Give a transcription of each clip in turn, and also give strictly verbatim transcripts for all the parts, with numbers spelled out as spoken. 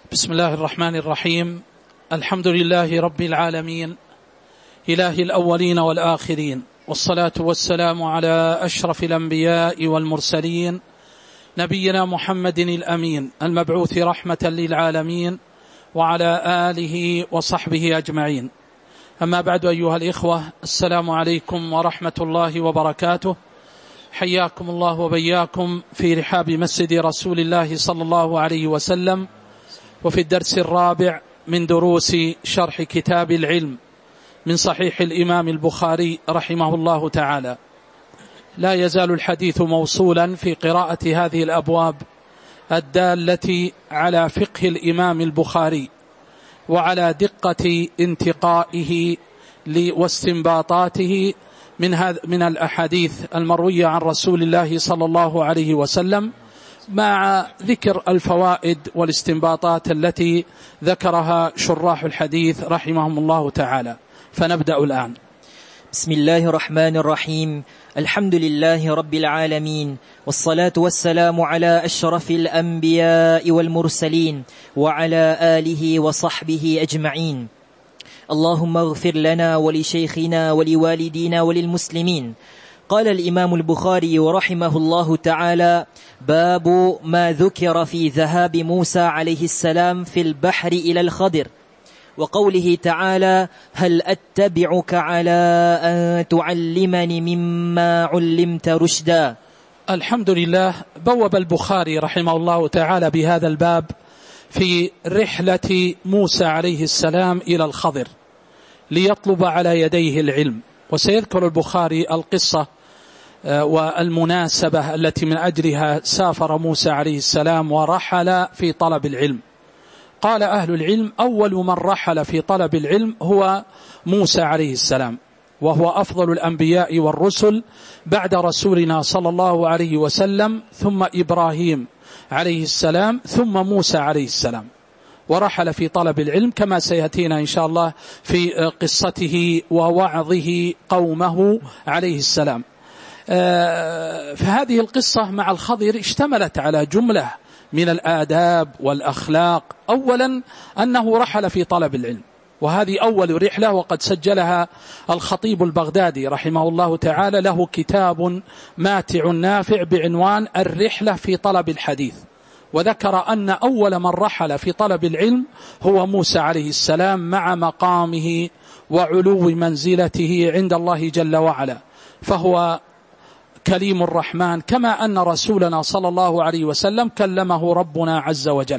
بسم الله الرحمن الرحيم. الحمد لله رب العالمين، إله الأولين والآخرين، والصلاة والسلام على أشرف الأنبياء والمرسلين، نبينا محمد الأمين المبعوث رحمة للعالمين، وعلى آله وصحبه أجمعين. أما بعد، أيها الإخوة، السلام عليكم ورحمة الله وبركاته. حياكم الله وبياكم في رحاب مسجد رسول الله صلى الله عليه وسلم، وفي الدرس الرابع من دروس شرح كتاب العلم من صحيح الإمام البخاري رحمه الله تعالى. لا يزال الحديث موصولا في قراءة هذه الأبواب الدالة على فقه الإمام البخاري وعلى دقة انتقائه واستنباطاته من هذا من الأحاديث المروية عن رسول الله صلى الله عليه وسلم، مع ذكر الفوائد والاستنباطات التي ذكرها شراح الحديث رحمهم الله تعالى. فنبدأ الآن. بسم الله الرحمن الرحيم. الحمد لله رب العالمين، والصلاة والسلام على أشرف الأنبياء والمرسلين، وعلى آله وصحبه أجمعين. اللهم اغفر لنا ولشيخنا ولوالدينا وللمسلمين. قال الإمام البخاري رحمه الله تعالى: باب ما ذكر في ذهاب موسى عليه السلام في البحر إلى الخضر، وقوله تعالى: هل أتبعك على أن تعلمني مما علمت رشدا. الحمد لله. بوب البخاري رحمه الله تعالى بهذا الباب في رحلة موسى عليه السلام إلى الخضر ليطلب على يديه العلم. وسيذكر البخاري القصة والمناسبة التي من أجلها سافر موسى عليه السلام ورحل في طلب العلم. قال أهل العلم: أول من رحل في طلب العلم هو موسى عليه السلام، وهو أفضل الأنبياء والرسل بعد رسولنا صلى الله عليه وسلم، ثم إبراهيم عليه السلام، ثم موسى عليه السلام. ورحل في طلب العلم كما سيأتينا إن شاء الله في قصته ووعظه قومه عليه السلام. فهذه القصة مع الخضر اشتملت على جملة من الآداب والأخلاق. أولا أنه رحل في طلب العلم، وهذه أول رحلة، وقد سجلها الخطيب البغدادي رحمه الله تعالى، له كتاب ماتع نافع بعنوان الرحلة في طلب الحديث، وذكر أن أول من رحل في طلب العلم هو موسى عليه السلام، مع مقامه وعلو منزلته عند الله جل وعلا، فهو كليم الرحمن، كما أن رسولنا صلى الله عليه وسلم كلمه ربنا عز وجل.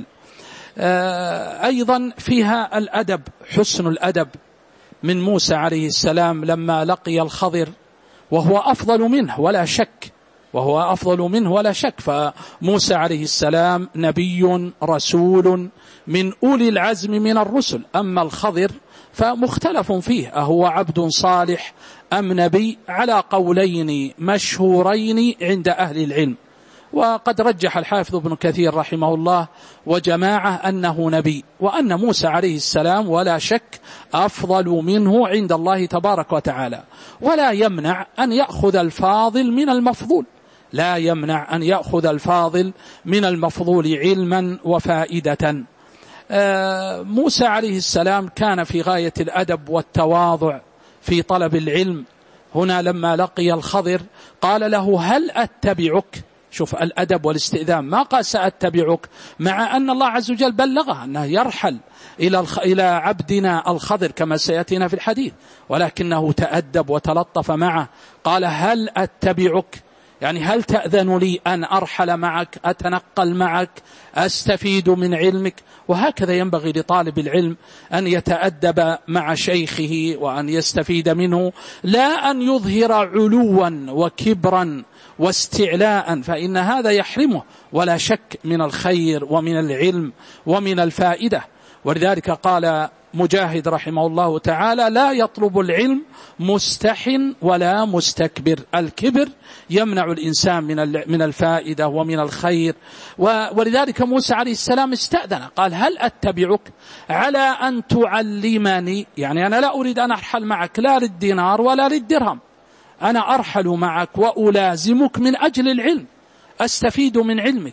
أيضا فيها الأدب، حسن الأدب من موسى عليه السلام لما لقي الخضر، وهو أفضل منه ولا شك، وهو أفضل منه ولا شك. فموسى عليه السلام نبي رسول من أولي العزم من الرسل، أما الخضر فمختلف فيه، أهو عبد صالح أم نبي، على قولين مشهورين عند أهل العلم. وقد رجح الحافظ ابن كثير رحمه الله وجماعة أنه نبي، وأن موسى عليه السلام ولا شك أفضل منه عند الله تبارك وتعالى، ولا يمنع أن يأخذ الفاضل من المفضول، لا يمنع أن يأخذ الفاضل من المفضول علما وفائدة. موسى عليه السلام كان في غاية الأدب والتواضع في طلب العلم. هنا لما لقي الخضر قال له: هل أتبعك؟ شوف الأدب والاستئذان، ما قال سأتبعك، مع أن الله عز وجل بلغه أنه يرحل إلى إلى عبدنا الخضر كما سيأتينا في الحديث، ولكنه تأدب وتلطف معه. قال: هل أتبعك؟ يعني هل تأذن لي أن أرحل معك، أتنقل معك، أستفيد من علمك؟ وهكذا ينبغي لطالب العلم أن يتأدب مع شيخه وأن يستفيد منه، لا أن يظهر علوا وكبرا واستعلاء، فإن هذا يحرمه ولا شك من الخير ومن العلم ومن الفائدة. ولذلك قال مجاهد رحمه الله تعالى: لا يطلب العلم مستح ولا مستكبر. الكبر يمنع الإنسان من من الفائدة ومن الخير. ولذلك موسى عليه السلام استأذن، قال: هل أتبعك على أن تعلمني؟ يعني أنا لا أريد أن أرحل معك لا للدينار ولا للدرهم، أنا أرحل معك وألازمك من أجل العلم، أستفيد من علمك،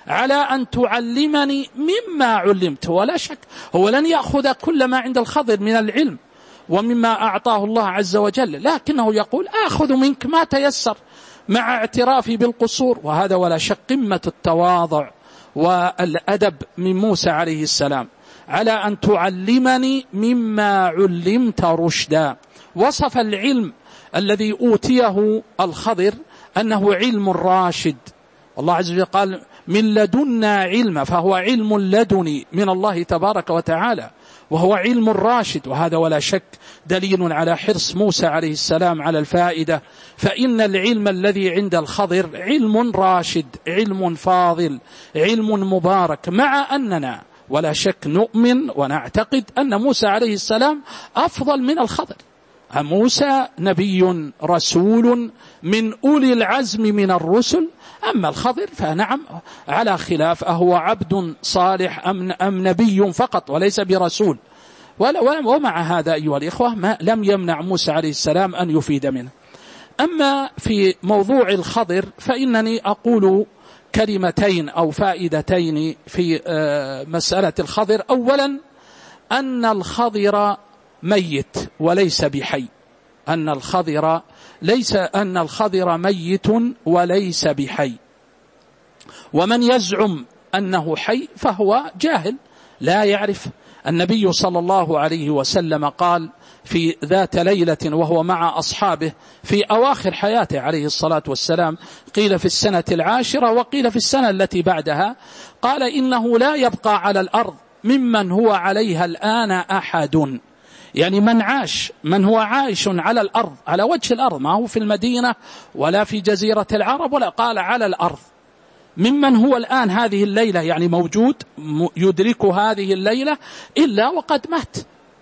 على أن تعلمني مما علمت. ولا شك هو لن يأخذ كل ما عند الخضر من العلم ومما أعطاه الله عز وجل، لكنه يقول آخذ منك ما تيسر مع اعترافي بالقصور. وهذا ولا شك قمة التواضع والأدب من موسى عليه السلام، على أن تعلمني مما علمت رشدا. وصف العلم الذي أوتيه الخضر أنه علم راشد، الله عز وجل قال من لدنا علما، فهو علم لدني من الله تبارك وتعالى، وهو علم راشد. وهذا ولا شك دليل على حرص موسى عليه السلام على الفائدة، فإن العلم الذي عند الخضر علم راشد، علم فاضل، علم مبارك، مع أننا ولا شك نؤمن ونعتقد أن موسى عليه السلام أفضل من الخضر. موسى نبي رسول من أولي العزم من الرسل، أما الخضر فنعم على خلاف، أهو عبد صالح أم, أم نبي فقط وليس برسول. ومع هذا أيها الإخوة ما لم يمنع موسى عليه السلام أن يفيد منه. أما في موضوع الخضر فإنني أقول كلمتين أو فائدتين في مسألة الخضر. أولا أن الخضر ميت وليس بحي، أن الخضر ليس أن الخضر ميت وليس بحي، ومن يزعم أنه حي فهو جاهل لا يعرف. النبي صلى الله عليه وسلم قال في ذات ليلة وهو مع أصحابه في أواخر حياته عليه الصلاة والسلام، قيل في السنة العاشرة وقيل في السنة التي بعدها، قال إنه لا يبقى على الأرض ممن هو عليها الآن أحد، يعني من عاش، من هو عايش على الأرض، على وجه الأرض، ما هو في المدينة ولا في جزيرة العرب، ولا قال على الأرض، ممن هو الآن هذه الليلة يعني موجود يدرك هذه الليلة إلا وقد مات.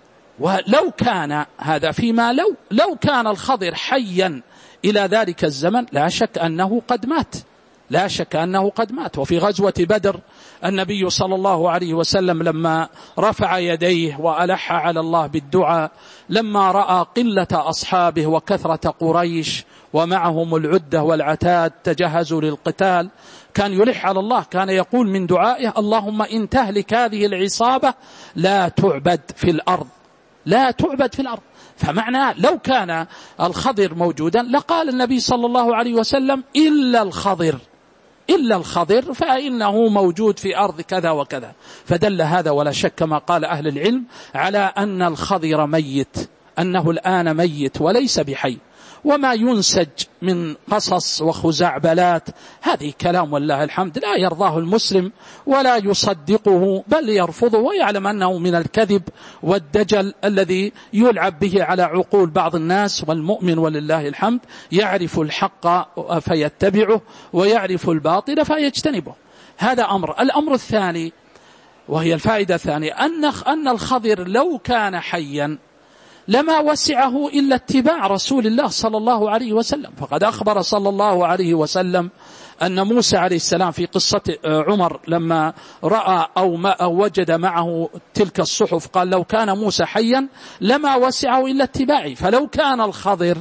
ولو كان هذا فيما لو لو كان الخضر حيا إلى ذلك الزمن لا شك أنه قد مات، لا شك أنه قد مات. وفي غزوة بدر النبي صلى الله عليه وسلم لما رفع يديه وألح على الله بالدعاء، لما رأى قلة أصحابه وكثرة قريش ومعهم العدة والعتاد تجهزوا للقتال، كان يلح على الله، كان يقول من دعائه اللهم إن تهلك هذه العصابة لا تعبد في الأرض، لا تعبد في الأرض. فمعنى لو كان الخضر موجودا لقال النبي صلى الله عليه وسلم إلا الخضر، إلا الخضر فإنه موجود في أرض كذا وكذا. فدل هذا ولا شك كما قال أهل العلم على أن الخضر ميت، أنه الآن ميت وليس بحي. وما ينسج من قصص وخزعبلات هذه كلام والله الحمد لا يرضاه المسلم ولا يصدقه بل يرفضه، ويعلم أنه من الكذب والدجل الذي يلعب به على عقول بعض الناس. والمؤمن ولله الحمد يعرف الحق فيتبعه ويعرف الباطل فيجتنبه. هذا أمر. الأمر الثاني وهي الفائدة الثانية أن أن الخضر لو كان حيا لما وسعه إلا اتباع رسول الله صلى الله عليه وسلم. فقد أخبر صلى الله عليه وسلم أن موسى عليه السلام في قصة عمر لما رأى أو, ما أو وجد معه تلك الصحف قال لو كان موسى حيا لما وسعه إلا اتباعي. فلو كان الخضر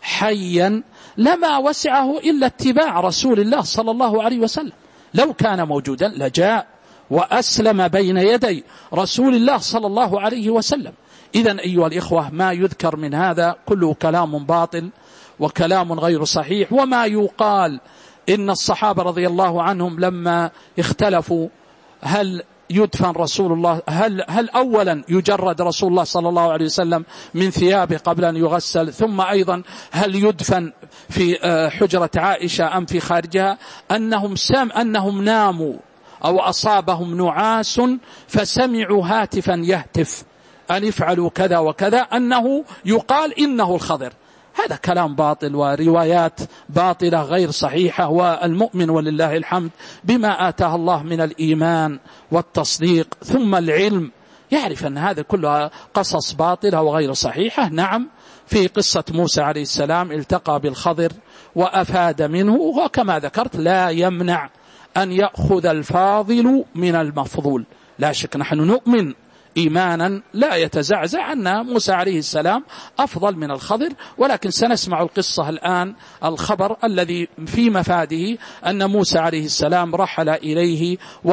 حيا لما وسعه إلا اتباع رسول الله صلى الله عليه وسلم. لو كان موجودا لجاء وأسلم بين يدي رسول الله صلى الله عليه وسلم. إذن أيها الإخوة ما يذكر من هذا كله كلام باطل وكلام غير صحيح. وما يقال إن الصحابة رضي الله عنهم لما اختلفوا هل يدفن رسول الله، هل, هل أولا يجرد رسول الله صلى الله عليه وسلم من ثيابه قبل أن يغسل، ثم أيضا هل يدفن في حجرة عائشة أم في خارجها، أنهم, سم أنهم ناموا أو أصابهم نعاس فسمعوا هاتفا يهتف أن يفعلوا كذا وكذا، أنه يقال إنه الخضر. هذا كلام باطل وروايات باطلة غير صحيحة. والمؤمن ولله الحمد بما آتاه الله من الإيمان والتصديق ثم العلم يعرف أن هذا كلها قصص باطلة وغير صحيحة. نعم في قصة موسى عليه السلام التقى بالخضر وأفاد منه، وكما ذكرت لا يمنع أن يأخذ الفاضل من المفضول. لا شك نحن نؤمن إيمانا لا يتزعزع أن موسى عليه السلام أفضل من الخضر. ولكن سنسمع القصة الآن، الخبر الذي في مفاده أن موسى عليه السلام رحل إليه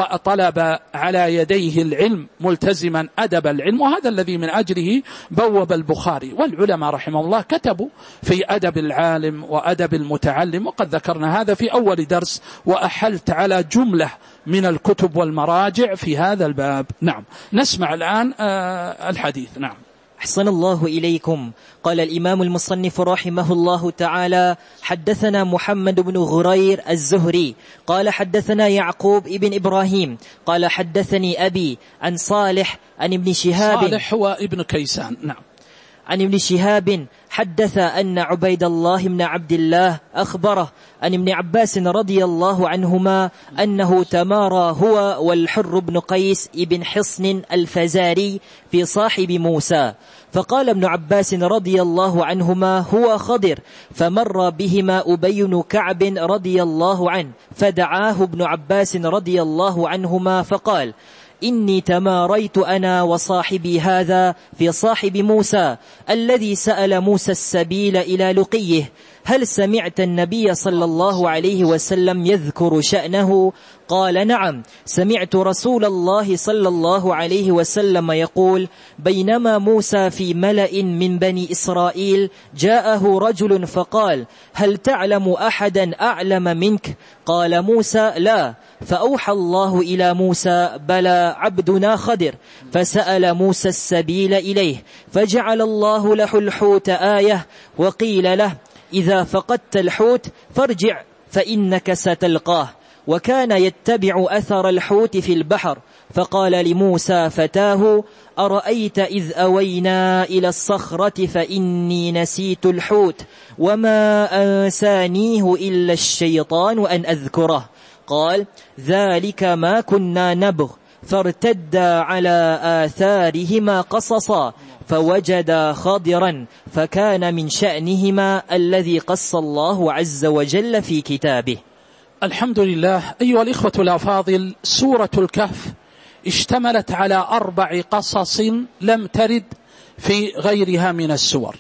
وطلب على يديه العلم ملتزما أدب العلم، وهذا الذي من أجله بوب البخاري. والعلماء رحمه الله كتبوا في أدب العالم وأدب المتعلم، وقد ذكرنا هذا في أول درس، وأحلت على جملة من الكتب والمراجع في هذا الباب. نعم، نسمع الآن الحديث. نعم. أحسن الله إليكم. قال الإمام المصنف رحمه الله تعالى: حدثنا محمد بن غرير الزهري قال حدثنا يعقوب ابن إبراهيم قال حدثني أبي عن صالح عن ابن شهاب. صالح هو ابن كيسان. نعم. عن ابن شهاب حدث أن عبيد الله بن عبد الله أخبره عن ابن عباس رضي الله عنهما أنه تمارى هو والحر بن قيس ابن حصن الفزاري في صاحب موسى، فقال ابن عباس رضي الله عنهما: هو خضر. فمر بهما أبي بن كعب رضي الله عنه، فدعاه ابن عباس رضي الله عنهما فقال: إني تماريت أنا وصاحبي هذا في صاحب موسى الذي سأل موسى السبيل إلى لقيه، هل سمعت النبي صلى الله عليه وسلم يذكر شأنه؟ قال: نعم، سمعت رسول الله صلى الله عليه وسلم يقول: بينما موسى في ملأ من بني إسرائيل جاءه رجل فقال: هل تعلم أحدا أعلم منك؟ قال موسى: لا. فأوحى الله إلى موسى: بلى، عبدنا خضر. فسأل موسى السبيل إليه، فجعل الله له الحوت آية، وقيل له: إذا فقدت الحوت فارجع فإنك ستلقاه. وكان يتبع أثر الحوت في البحر، فقال لموسى فتاه: أرأيت إذ أوينا إلى الصخرة فإني نسيت الحوت وما أنسانيه إلا الشيطان أن أذكره. قال: ذلك ما كنا نبغ. فارتدا على آثارهما قصصا فوجدا خضرا، فكان من شأنهما الذي قص الله عز وجل في كتابه. الحمد لله. أيها الإخوة الأفاضل، سورة الكهف اشتملت على أربع قصص لم ترد في غيرها من السور،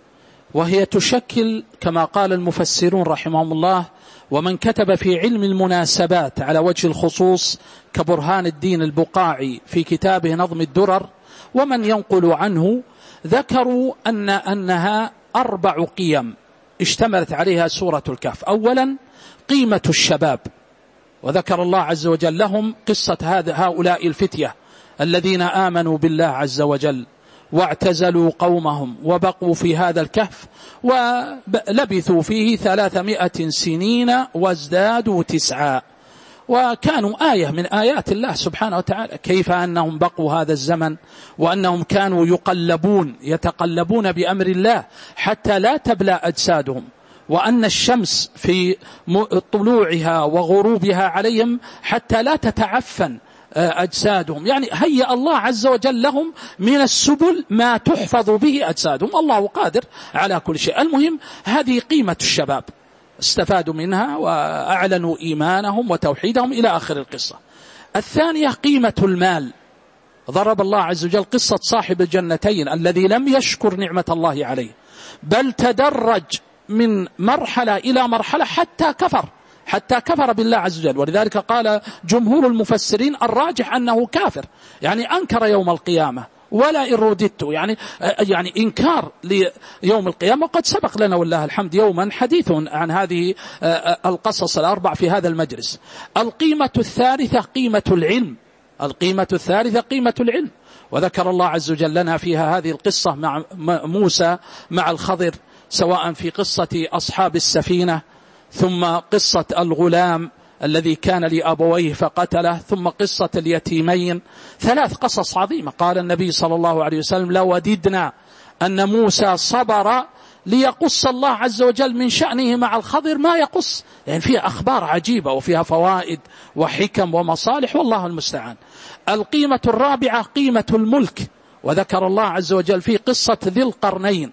وهي تشكل كما قال المفسرون رحمهم الله ومن كتب في علم المناسبات على وجه الخصوص كبرهان الدين البقاعي في كتابه نظم الدرر، ومن ينقل عنه، ذكروا أن أنها أربع قيم اشتملت عليها سورة الكهف. أولا قيمة الشباب، وذكر الله عز وجل لهم قصة هؤلاء الفتية الذين آمنوا بالله عز وجل واعتزلوا قومهم وبقوا في هذا الكهف ولبثوا فيه ثلاثمائة سنين وازدادوا تسعا، وكانوا آية من آيات الله سبحانه وتعالى، كيف أنهم بقوا هذا الزمن وأنهم كانوا يقلبون يتقلبون بأمر الله حتى لا تبلى أجسادهم، وأن الشمس في طلوعها وغروبها عليهم حتى لا تتعفن أجسادهم. يعني هيأ الله عز وجل لهم من السبل ما تحفظ به أجسادهم، الله قادر على كل شيء. المهم هذه قيمة الشباب، استفادوا منها وأعلنوا إيمانهم وتوحيدهم إلى آخر القصة. الثانية قيمة المال، ضرب الله عز وجل قصة صاحب الجنتين الذي لم يشكر نعمة الله عليه، بل تدرج من مرحلة إلى مرحلة حتى كفر حتى كفر بالله عز وجل. ولذلك قال جمهور المفسرين الراجح أنه كافر، يعني أنكر يوم القيامة ولا إن رددت، يعني يعني إنكار ليوم القيامة. وقد سبق لنا والله الحمد يوما حديث عن هذه القصص الأربع في هذا المجلس. القيمة الثالثة قيمة العلم، القيمة الثالثة قيمة العلم، وذكر الله عز وجل لنا فيها هذه القصة مع موسى مع الخضر، سواء في قصة أصحاب السفينة، ثم قصة الغلام الذي كان لأبويه فقتله، ثم قصة اليتيمين، ثلاث قصص عظيمة. قال النبي صلى الله عليه وسلم: لوددنا أن موسى صبر ليقص الله عز وجل من شأنه مع الخضر ما يقص، يعني فيها أخبار عجيبة وفيها فوائد وحكم ومصالح، والله المستعان. القيمة الرابعة قيمة الملك، وذكر الله عز وجل في قصة ذي القرنين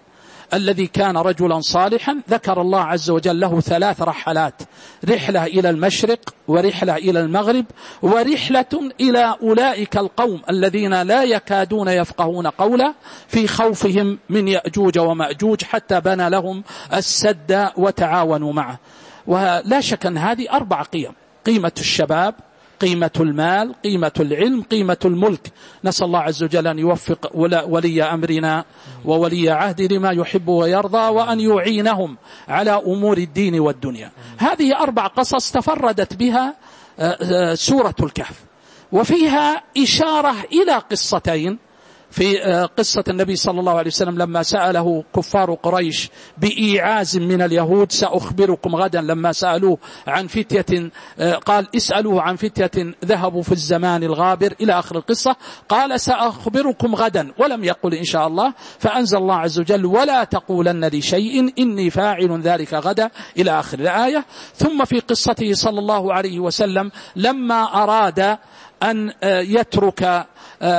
الذي كان رجلا صالحا، ذكر الله عز وجل له ثلاث رحلات: رحلة إلى المشرق، ورحلة إلى المغرب، ورحلة إلى أولئك القوم الذين لا يكادون يفقهون قولا في خوفهم من يأجوج ومأجوج، حتى بنى لهم السد وتعاونوا معه. ولا شك أن هذه أربع قيم: قيمة الشباب، قيمة المال، قيمة العلم، قيمة الملك. نسأل الله عز وجل أن يوفق ولي أمرنا وولي عهد لما يحب ويرضى، وأن يعينهم على أمور الدين والدنيا. هذه أربع قصص تفردت بها سورة الكهف، وفيها إشارة إلى قصتين. في قصة النبي صلى الله عليه وسلم لما سأله كفار قريش بإيعاز من اليهود: سأخبركم غدا. لما سألوه عن فتية قال: اسألوه عن فتية ذهبوا في الزمان الغابر، إلى آخر القصة. قال: سأخبركم غدا، ولم يقل إن شاء الله. فأنزل الله عز وجل: ولا تقولن لشيء إني فاعل ذلك غدا، إلى آخر الآية. ثم في قصته صلى الله عليه وسلم لما أراد أن يترك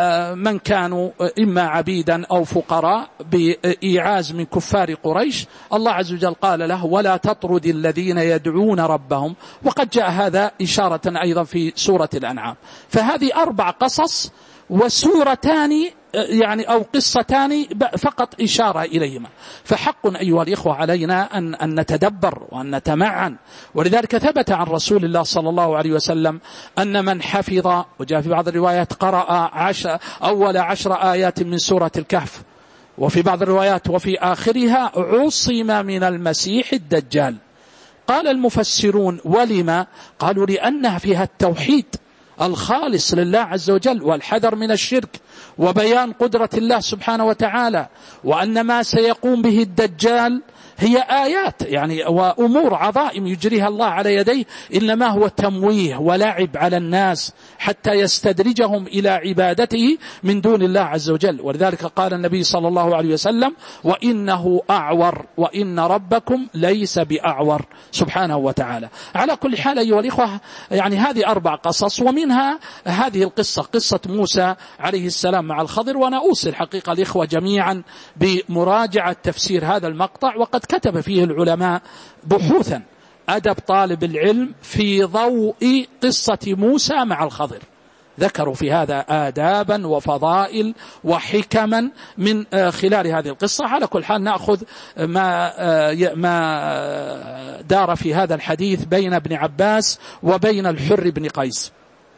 من كانوا إما عبيدا أو فقراء بإيعاز من كفار قريش، الله عز وجل قال له: ولا تطرد الذين يدعون ربهم. وقد جاء هذا إشارة أيضا في سورة الأنعام. فهذه أربع قصص وسورتان يعني أو قصتان فقط إشارة إليهما. فحق أيها الإخوة علينا أن, أن نتدبر وأن نتمعن. ولذلك ثبت عن رسول الله صلى الله عليه وسلم أن من حفظ، وجاء في بعض الروايات قرأ عشر أول عشر آيات من سورة الكهف، وفي بعض الروايات وفي آخرها عصم من المسيح الدجال. قال المفسرون: ولما؟ قالوا: لأنها فيها التوحيد الخالص لله عز وجل، والحذر من الشرك، وبيان قدرة الله سبحانه وتعالى، وأن ما سيقوم به الدجال هي آيات يعني وأمور عظائم يجريها الله على يديه، إنما هو تمويه ولعب على الناس حتى يستدرجهم إلى عبادته من دون الله عز وجل. ولذلك قال النبي صلى الله عليه وسلم: وإنه أعور وإن ربكم ليس بأعور سبحانه وتعالى. على كل حال أيها الإخوة، يعني هذه أربع قصص، ومنها هذه القصة قصة موسى عليه السلام مع الخضر. وأنا أوصي الحقيقة الإخوة جميعا بمراجعة تفسير هذا المقطع، وقد كتب فيه العلماء بحوثا: أدب طالب العلم في ضوء قصة موسى مع الخضر. ذكروا في هذا آدابا وفضائل وحكما من خلال هذه القصة. على كل حال نأخذ ما ما دار في هذا الحديث بين ابن عباس وبين الحر بن قيس،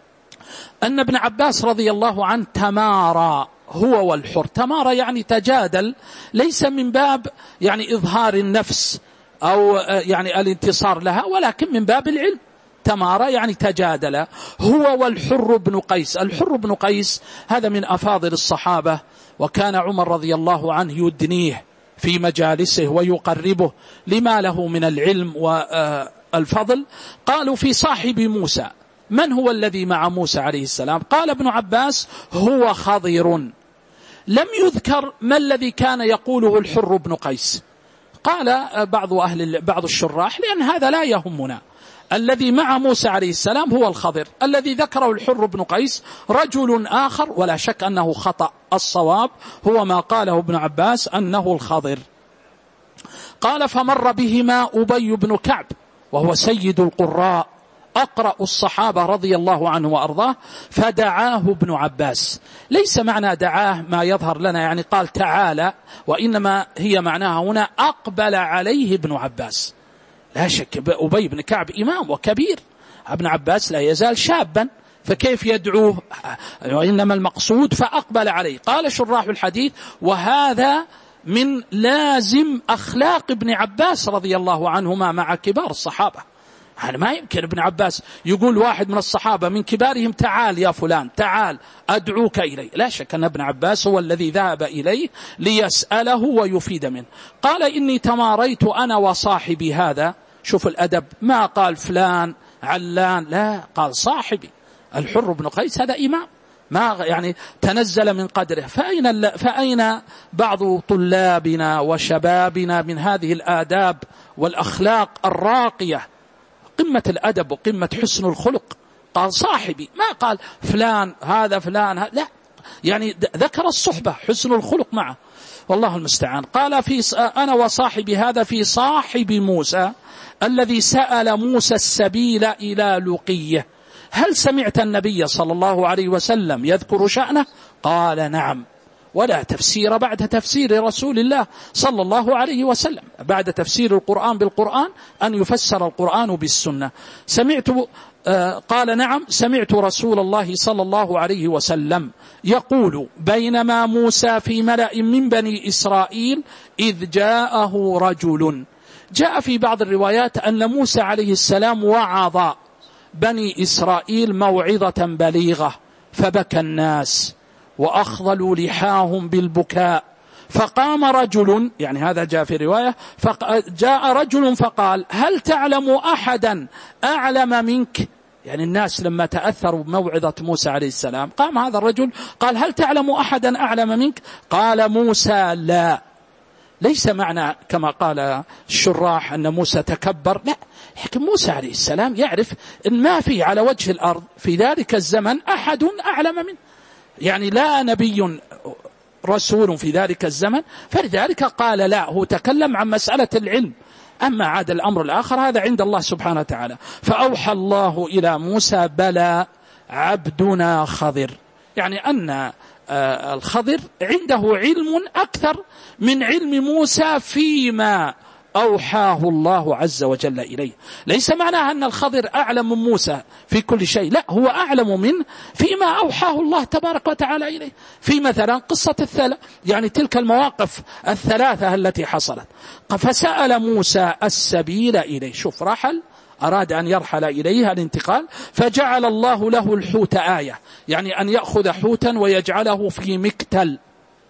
أن ابن عباس رضي الله عنه تمارى هو والحر. تمارى يعني تجادل، ليس من باب يعني إظهار النفس أو يعني الانتصار لها، ولكن من باب العلم. تمارى يعني تجادل هو والحر بن قيس. الحر بن قيس هذا من أفاضل الصحابة، وكان عمر رضي الله عنه يدنيه في مجالسه ويقربه لما له من العلم والفضل. قالوا في صاحب موسى: من هو الذي مع موسى عليه السلام؟ قال ابن عباس: هو خضر. لم يذكر ما الذي كان يقوله الحر بن قيس. قال بعض أهل بعض الشراح: لأن هذا لا يهمنا، الذي مع موسى عليه السلام هو الخضر. الذي ذكره الحر بن قيس رجل آخر، ولا شك أنه خطأ. الصواب هو ما قاله ابن عباس أنه الخضر. قال: فمر بهما أبي بن كعب وهو سيد القراء أقرأ الصحابة رضي الله عنه وأرضاه، فدعاه ابن عباس. ليس معنى دعاه ما يظهر لنا يعني قال تعالى، وإنما هي معناها هنا أقبل عليه ابن عباس. لا شك أبي بن كعب إمام وكبير، ابن عباس لا يزال شابا، فكيف يدعوه؟ وإنما المقصود فأقبل عليه. قال شراح الحديث: وهذا من لازم أخلاق ابن عباس رضي الله عنهما مع كبار الصحابة. يعني ما يمكن ابن عباس يقول واحد من الصحابة من كبارهم: تعال يا فلان، تعال أدعوك إليه. لا شك أن ابن عباس هو الذي ذهب إليه ليسأله ويفيد منه. قال: إني تماريت أنا وصاحبي هذا. شوف الأدب، ما قال فلان علان، لا، قال صاحبي. الحر بن قيس هذا إمام، ما يعني تنزل من قدره. فأين, فأين بعض طلابنا وشبابنا من هذه الآداب والأخلاق الراقية؟ قمة الأدب وقمة حسن الخلق. قال صاحبي، ما قال فلان هذا فلان هذا، لا، يعني ذكر الصحبة، حسن الخلق معه. والله المستعان. قال في أنا وصاحبي هذا في صاحب موسى الذي سأل موسى السبيل إلى لقيه، هل سمعت النبي صلى الله عليه وسلم يذكر شأنه؟ قال نعم. ولا تفسير بعد تفسير رسول الله صلى الله عليه وسلم، بعد تفسير القرآن بالقرآن أن يفسر القرآن بالسنة. سمعت آه قال نعم سمعت رسول الله صلى الله عليه وسلم يقول بينما موسى في ملأ من بني إسرائيل إذ جاءه رجل. جاء في بعض الروايات أن موسى عليه السلام وعظ بني إسرائيل موعظة بليغة فبكى الناس وأخضلوا لحاهم بالبكاء، فقام رجل، يعني هذا جاء في رواية، جاء رجل فقال هل تعلم أحدا أعلم منك؟ يعني الناس لما تأثروا بموعظة موسى عليه السلام قام هذا الرجل قال هل تعلم أحدا أعلم منك؟ قال موسى لا. ليس معنى كما قال الشراح أن موسى تكبر، لا، لكن موسى عليه السلام يعرف أن ما في على وجه الأرض في ذلك الزمن أحد أعلم منه، يعني لا نبي رسول في ذلك الزمن، فلذلك قال لا، هو تكلم عن مسألة العلم. أما عاد الأمر الآخر هذا عند الله سبحانه وتعالى. فأوحى الله إلى موسى بلى عبدنا خضر، يعني أن الخضر عنده علم أكثر من علم موسى فيما أوحاه الله عز وجل إليه. ليس معناه أن الخضر أعلم من موسى في كل شيء، لا، هو أعلم منه فيما أوحاه الله تبارك وتعالى إليه، في مثلا قصة الثلاث، يعني تلك المواقف الثلاثة التي حصلت. فسأل موسى السبيل إليه، شوف رحل، أراد أن يرحل إليها الانتقال، فجعل الله له الحوت آية، يعني أن يأخذ حوتا ويجعله في مكتل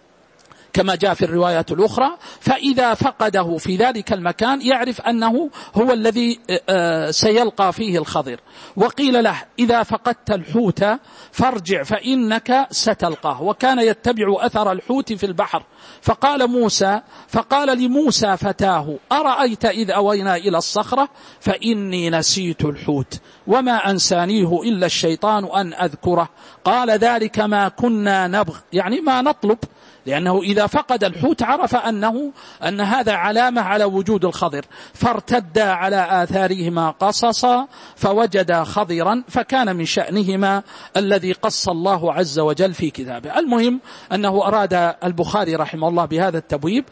كما جاء في الروايات الأخرى، فإذا فقده في ذلك المكان يعرف أنه هو الذي سيلقى فيه الخضر. وقيل له إذا فقدت الحوت فارجع فإنك ستلقاه، وكان يتبع أثر الحوت في البحر. فقال موسى فقال لموسى فتاه أرأيت إذ أوينا إلى الصخرة فإني نسيت الحوت وما أنسانيه إلا الشيطان أن أذكره. قال ذلك ما كنا نبغ، يعني ما نطلب، لأنه إذا فقد الحوت عرف أنه أن هذا علامة على وجود الخضر. فارتدا على آثارهما قصصا فوجدا خضرا فكان من شأنهما الذي قص الله عز وجل في كتابه. المهم أنه أراد البخاري رحمه الله بهذا التبويب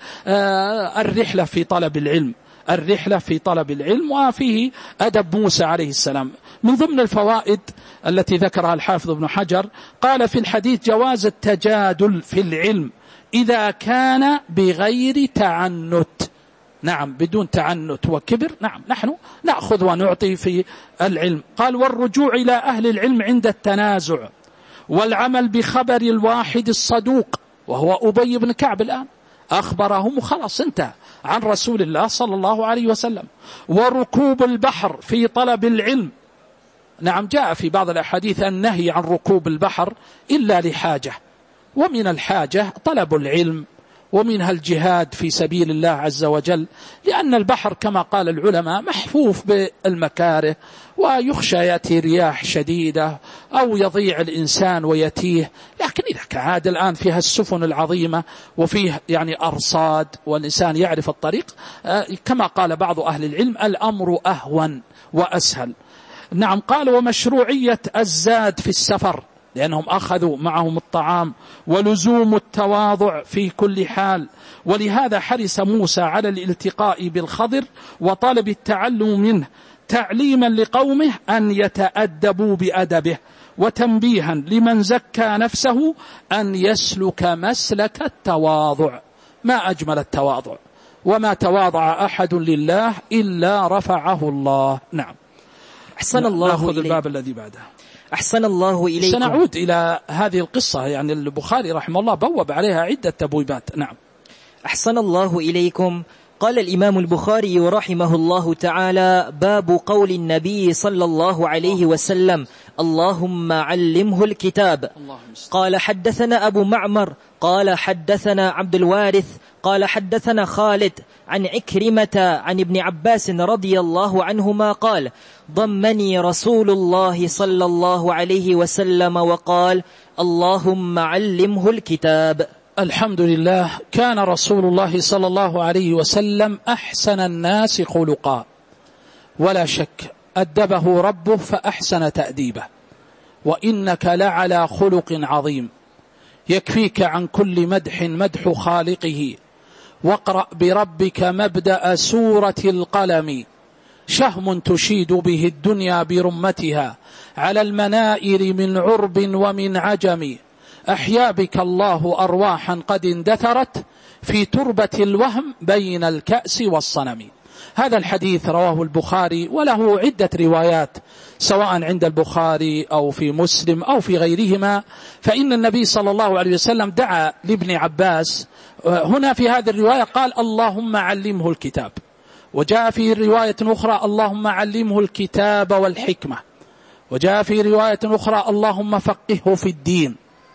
الرحلة في طلب العلم، الرحلة في طلب العلم، وفيه أدب موسى عليه السلام. من ضمن الفوائد التي ذكرها الحافظ ابن حجر قال في الحديث جواز التجادل في العلم إذا كان بغير تعنت، نعم، بدون تعنت وكبر، نعم، نحن نأخذ ونعطي في العلم. قال والرجوع إلى أهل العلم عند التنازع، والعمل بخبر الواحد الصدوق، وهو أبي بن كعب الآن أخبرهم وخلاص انتهى عن رسول الله صلى الله عليه وسلم. وركوب البحر في طلب العلم، نعم، جاء في بعض الأحاديث النهي عن ركوب البحر إلا لحاجة، ومن الحاجة طلب العلم، ومنها الجهاد في سبيل الله عز وجل، لأن البحر كما قال العلماء محفوف بالمكاره، ويخشى يأتي رياح شديدة أو يضيع الإنسان ويتيه. لكن إذا كان الآن فيها السفن العظيمة وفيه يعني أرصاد والإنسان يعرف الطريق، كما قال بعض أهل العلم الأمر أهون وأسهل. نعم. قال ومشروعية الزاد في السفر، لأنهم أخذوا معهم الطعام، ولزوم التواضع في كل حال، ولهذا حرص موسى على الالتقاء بالخضر وطلب التعلم منه تعليما لقومه أن يتأدبوا بأدبه، وتنبيها لمن زكى نفسه أن يسلك مسلك التواضع. ما أجمل التواضع، وما تواضع أحد لله إلا رفعه الله. نعم. أحسن الله إليك. نأخذ الباب الذي بعده. أحسن الله إليكم. سنعود إلى هذه القصة، يعني البخاري رحمه الله بوب عليها عدة تبويبات. نعم. أحسن الله إليكم. قال الإمام البخاري رحمه الله تعالى باب قول النبي صلى الله عليه وسلم اللهم علمه الكتاب. قال حدثنا أبو معمر قال حدثنا عبد الوارث قال حدثنا خالد عن عكرمة عن ابن عباس رضي الله عنهما قال ضمني رسول الله صلى الله عليه وسلم وقال اللهم علمه الكتاب. الحمد لله. كان رسول الله صلى الله عليه وسلم أحسن الناس خلقا، ولا شك أدبه ربه فأحسن تأديبه، وإنك لعلى خلق عظيم. يكفيك عن كل مدح مدح خالقه، واقرأ بربك مبدأ سورة القلم. شهم تشيد به الدنيا برمتها، على المنائر من عرب ومن عجم. أحيا بك الله أرواحا قد اندثرت، في تربة الوهم بين الكأس والصنم. هذا الحديث رواه البخاري، وله عدة روايات سواء عند البخاري أو في مسلم أو في غيرهما. فإن النبي صلى الله عليه وسلم دعا لابن عباس هنا في هذه الرواية، قال اللهم علمه الكتاب، وجاء في رواية أخرى اللهم علمه الكتاب والحكمة، وجاء في رواية أخرى اللهم فقهه في الدين،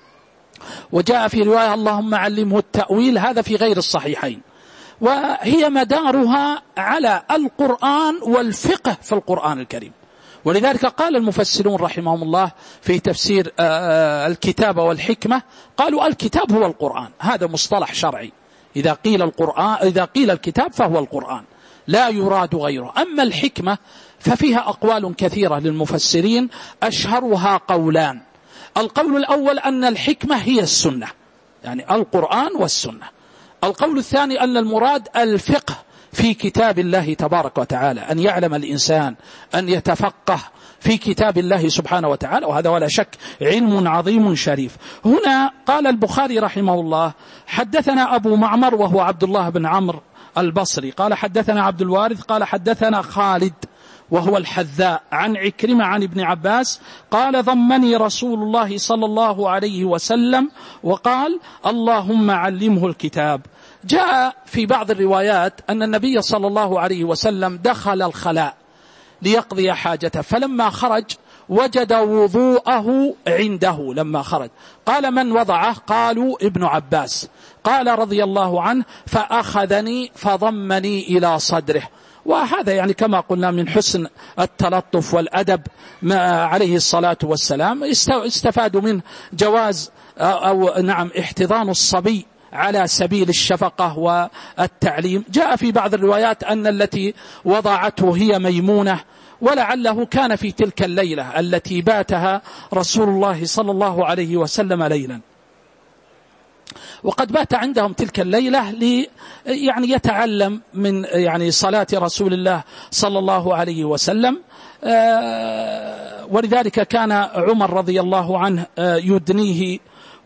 وجاء في رواية اللهم علمه التأويل. هذا في غير الصحيحين، وهي مدارها على القرآن والفقه في القرآن الكريم. ولذلك قال المفسرون رحمهم الله في تفسير الكتاب والحكمة، قالوا الكتاب هو القرآن، هذا مصطلح شرعي. إذا قيل القرآن إذا قيل الكتاب فهو القرآن، لا يراد غيره. أما الحكمة ففيها أقوال كثيرة للمفسرين، أشهرها قولان. القول الأول أن الحكمة هي السنة، يعني القرآن والسنة. القول الثاني أن المراد الفقه في كتاب الله تبارك وتعالى، أن يعلم الإنسان، أن يتفقه في كتاب الله سبحانه وتعالى، وهذا ولا شك علم عظيم شريف. هنا قال البخاري رحمه الله حدثنا أبو معمر وهو عبد الله بن عمرو البصري، قال حدثنا عبد الوارث قال حدثنا خالد وهو الحذاء عن عكرمة عن ابن عباس قال ضمني رسول الله صلى الله عليه وسلم وقال اللهم علمه الكتاب. جاء في بعض الروايات أن النبي صلى الله عليه وسلم دخل الخلاء ليقضي حاجته، فلما خرج وجد وضوءه عنده. لما خرج قال من وضعه؟ قالوا ابن عباس. قال رضي الله عنه فأخذني فضمني إلى صدره. وهذا يعني كما قلنا من حسن التلطف والأدب عليه الصلاة والسلام. استفادوا منه جواز أو نعم احتضان الصبي على سبيل الشفقة والتعليم. جاء في بعض الروايات أن التي وضعته هي ميمونة، ولعله كان في تلك الليلة التي باتها رسول الله صلى الله عليه وسلم ليلا، وقد بات عندهم تلك الليلة لي يعني يتعلم من يعني صلاة رسول الله صلى الله عليه وسلم. ولذلك كان عمر رضي الله عنه يدنيه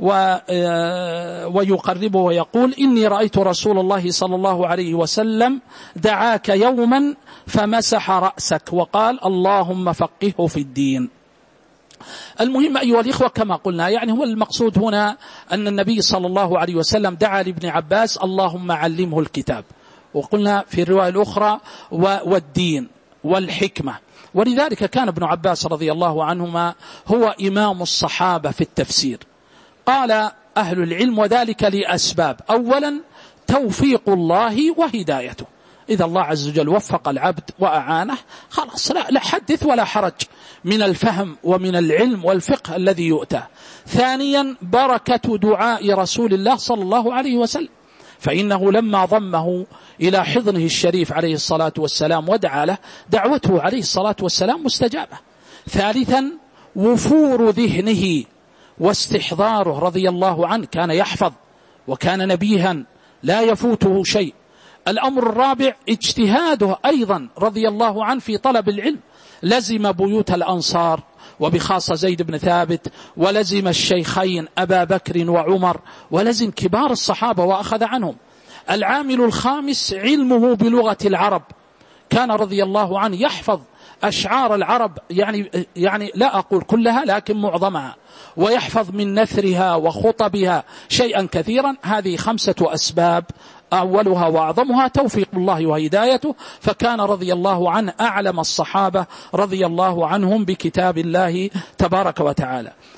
ويقربه ويقول إني رأيت رسول الله صلى الله عليه وسلم دعاك يوما فمسح رأسك وقال اللهم فقهه في الدين. المهم أيها الإخوة كما قلنا يعني هو المقصود هنا أن النبي صلى الله عليه وسلم دعا لابن عباس اللهم علمه الكتاب، وقلنا في الرواية الأخرى والدين والحكمة. ولذلك كان ابن عباس رضي الله عنهما هو إمام الصحابة في التفسير. قال أهل العلم وذلك لأسباب: أولا توفيق الله وهدايته، إذا الله عز وجل وفق العبد وأعانه خلاص لا حدث ولا حرج من الفهم ومن العلم والفقه الذي يؤتاه. ثانيا بركة دعاء رسول الله صلى الله عليه وسلم، فإنه لما ضمه إلى حضنه الشريف عليه الصلاة والسلام ودعا له دعوته عليه الصلاة والسلام مستجابة. ثالثا وفور ذهنه واستحضاره رضي الله عنه، كان يحفظ وكان نبيها لا يفوته شيء. الأمر الرابع اجتهاده أيضا رضي الله عنه في طلب العلم، لزم بيوت الأنصار وبخاصة زيد بن ثابت، ولزم الشيخين أبا بكر وعمر، ولزم كبار الصحابة وأخذ عنهم. العامل الخامس علمه بلغة العرب، كان رضي الله عنه يحفظ أشعار العرب، يعني, يعني لا أقول كلها لكن معظمها، ويحفظ من نثرها وخطبها شيئا كثيرا. هذه خمسة أسباب، أولها وأعظمها توفيق الله وهدايته، فكان رضي الله عنه أعلم الصحابة رضي الله عنهم بكتاب الله تبارك وتعالى.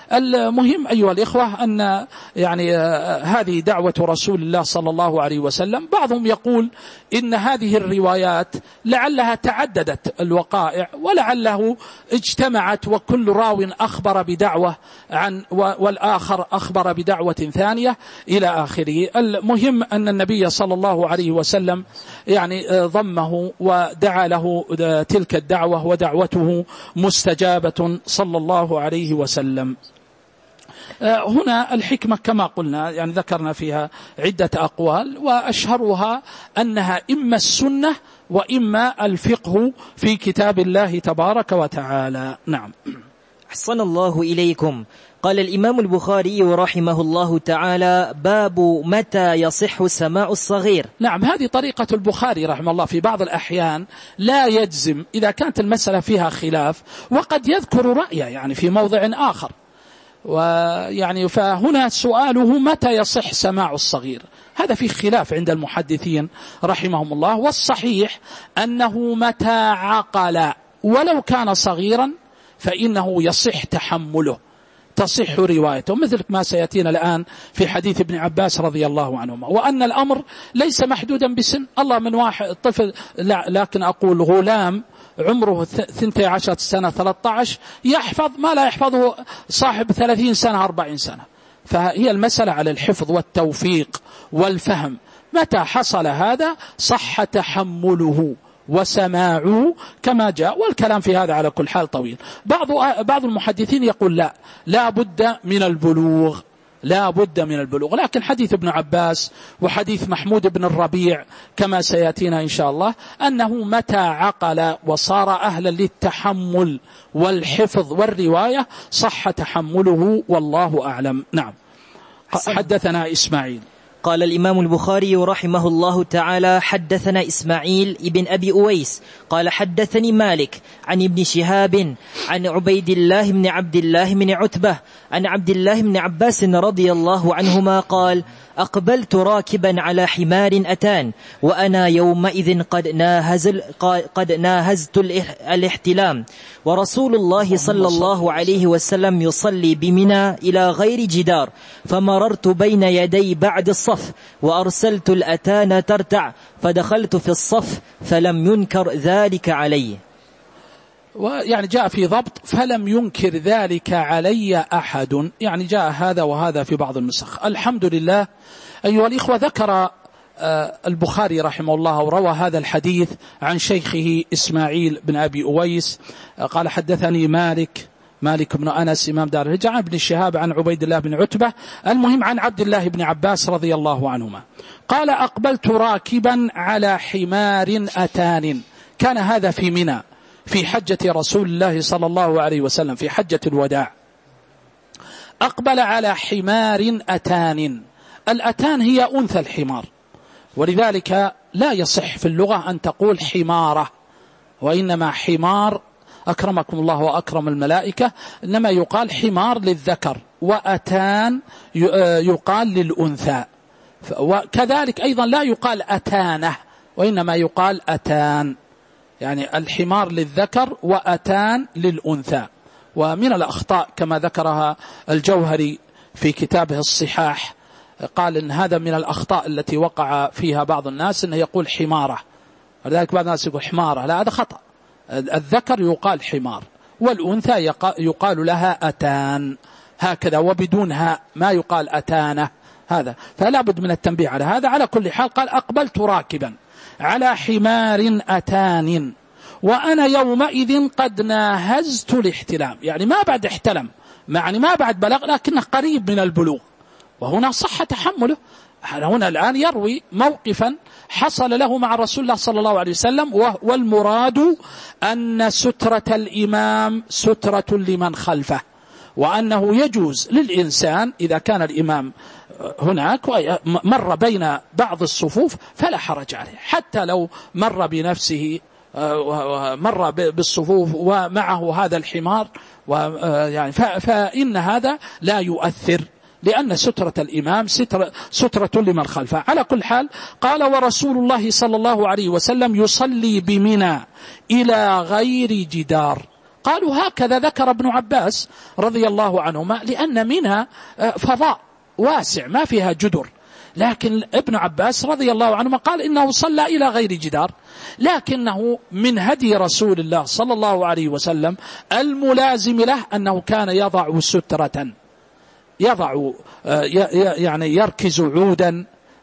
المهم أيها الإخوة أن يعني هذه دعوة رسول الله صلى الله عليه وسلم. بعضهم يقول إن هذه الروايات لعلها تعددت الوقائع ولعله اجتمعت وكل راو أخبر بدعوة عن والآخر أخبر بدعوة ثانية إلى آخره. المهم أن النبي صلى الله عليه وسلم يعني ضمه ودعا له تلك الدعوة ودعوته مستجابة صلى الله عليه وسلم. هنا الحكمة كما قلنا يعني ذكرنا فيها عدة أقوال، وأشهرها أنها إما السنة وإما الفقه في كتاب الله تبارك وتعالى. نعم. أحسن الله إليكم. قال الإمام البخاري رحمه الله تعالى: باب متى يصح سماع الصغير. نعم، هذه طريقة البخاري رحمه الله. في بعض الأحيان لا يجزم إذا كانت المسألة فيها خلاف، وقد يذكر رأيه يعني في موضع آخر، ويعني فهنا سؤاله متى يصح سماع الصغير، هذا في خلاف عند المحدثين رحمهم الله. والصحيح أنه متى عقل ولو كان صغيرا فإنه يصح تحمله، تصح روايته، مثل ما سيأتينا الآن في حديث ابن عباس رضي الله عنهما. وأن الأمر ليس محدودا بسن، الله من واحد طفل، لا لكن أقول غلام عمره ثنتي عشرة سنة ثلاثة عشر يحفظ ما لا يحفظه صاحب ثلاثين سنة أربعين سنة. فهي المسألة على الحفظ والتوفيق والفهم. متى حصل هذا صح تحمله وسماعه كما جاء، والكلام في هذا على كل حال طويل. بعض بعض المحدثين يقول لا لا بد من البلوغ، لا بد من البلوغ. لكن حديث ابن عباس وحديث محمود بن الربيع كما سيأتينا إن شاء الله أنه متى عقل وصار أهلا للتحمل والحفظ والرواية صح تحمله، والله أعلم. نعم. حدثنا إسماعيل. قال الإمام البخاري رحمه الله تعالى: حدثنا إسماعيل ابن أبي أويس قال حدثني مالك عن ابن شهاب عن عبيد الله بن عبد الله بن عتبة عن عبد الله بن عباس رضي الله عنهما قال: أقبلت راكبا على حمار أتان وأنا يومئذ قد ناهز قد ناهزت الاحتلام، ورسول الله صلى الله عليه وسلم يصلي بمنى إلى غير جدار، فمررت بين يدي بعد الصف وأرسلت الأتان ترتع، فدخلت في الصف فلم ينكر ذلك علي. ويعني جاء في ضبط فلم ينكر ذلك علي أحد، يعني جاء هذا وهذا في بعض النسخ. الحمد لله أيها الإخوة. ذكر البخاري رحمه الله وروى هذا الحديث عن شيخه إسماعيل بن أبي أويس قال حدثني مالك مالك بن أنس إمام دار الهجرة عن ابن شهاب عن عبيد الله بن عتبة، المهم عن عبد الله بن عباس رضي الله عنهما قال: أقبلت راكبا على حمار أتان. كان هذا في منى في حجة رسول الله صلى الله عليه وسلم في حجة الوداع. أقبل على حمار أتان. الأتان هي أنثى الحمار، ولذلك لا يصح في اللغة أن تقول حمارة، وإنما حمار أكرمكم الله وأكرم الملائكة إنما يقال حمار للذكر، وأتان يقال للأنثى. وكذلك أيضا لا يقال أتانه وإنما يقال أتان، يعني الحمار للذكر وأتان للأنثى. ومن الأخطاء كما ذكرها الجوهري في كتابه الصحاح قال إن هذا من الأخطاء التي وقع فيها بعض الناس إنه يقول حمارة، ولذلك بعض الناس يقول حمارة، لا هذا خطأ. الذكر يقال حمار والأنثى يقال لها أتان هكذا وبدون هاء، ما يقال أتانة هذا، فلا بد من التنبيه على هذا. على كل حال قال: أقبلت راكبا على حمار أتان وأنا يومئذ قد ناهزت الاحتلام، يعني ما بعد احتلم، يعني ما بعد بلغ لكنه قريب من البلوغ، وهنا صح تحمله. هنا الآن يروي موقفا حصل له مع رسول الله صلى الله عليه وسلم، والمراد أن سترة الإمام سترة لمن خلفه، وأنه يجوز للإنسان إذا كان الإمام هناك مر بين بعض الصفوف فلا حرج عليه، حتى لو مر بنفسه مر بالصفوف ومعه هذا الحمار، يعني فإن هذا لا يؤثر، لأن سترة الإمام سترة, سترة لمن خلفه. على كل حال قال: ورسول الله صلى الله عليه وسلم يصلي بمنى إلى غير جدار. قالوا هكذا ذكر ابن عباس رضي الله عنهما، لأن منها فضاء واسع ما فيها جدر، لكن ابن عباس رضي الله عنهما قال إنه صلى إلى غير جدار، لكنه من هدي رسول الله صلى الله عليه وسلم الملازم له أنه كان يضع سترة، يضع يعني يركز عودا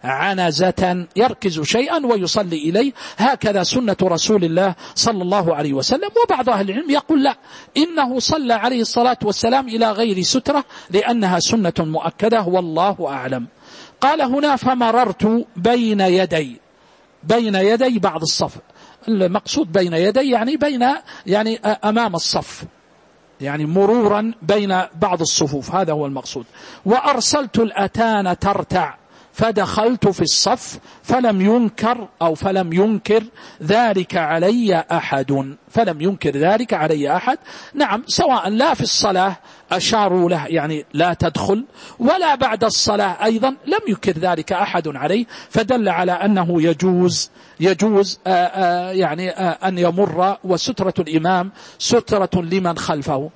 عنزة، يركز شيئا ويصلي إليه، هكذا سنة رسول الله صلى الله عليه وسلم. وبعض أهل العلم يقول لا، إنه صلى عليه الصلاة والسلام إلى غير سترة لأنها سنة مؤكدة والله أعلم. قال هنا فمررت بين يدي، بين يدي بعض الصف، المقصود بين يدي يعني بين يعني أمام الصف، يعني مرورا بين بعض الصفوف، هذا هو المقصود. وأرسلت الأتان ترتع فدخلت في الصف فلم ينكر أو فلم ينكر ذلك علي أحد، فلم ينكر ذلك علي أحد. نعم، سواء لا في الصلاة أشاروا له يعني لا تدخل، ولا بعد الصلاة أيضا لم ينكر ذلك أحد عليه، فدل على أنه يجوز يجوز آآ آآ يعني آآ أن يمر، وسترة الإمام سترة لمن خلفه.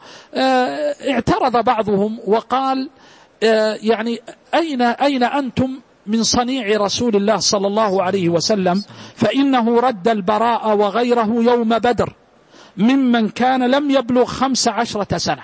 اعترض بعضهم وقال يعني أين أين أنتم من صنيع رسول الله صلى الله عليه وسلم، فإنه رد البراء وغيره يوم بدر ممن كان لم يبلغ خمس عشرة سنة،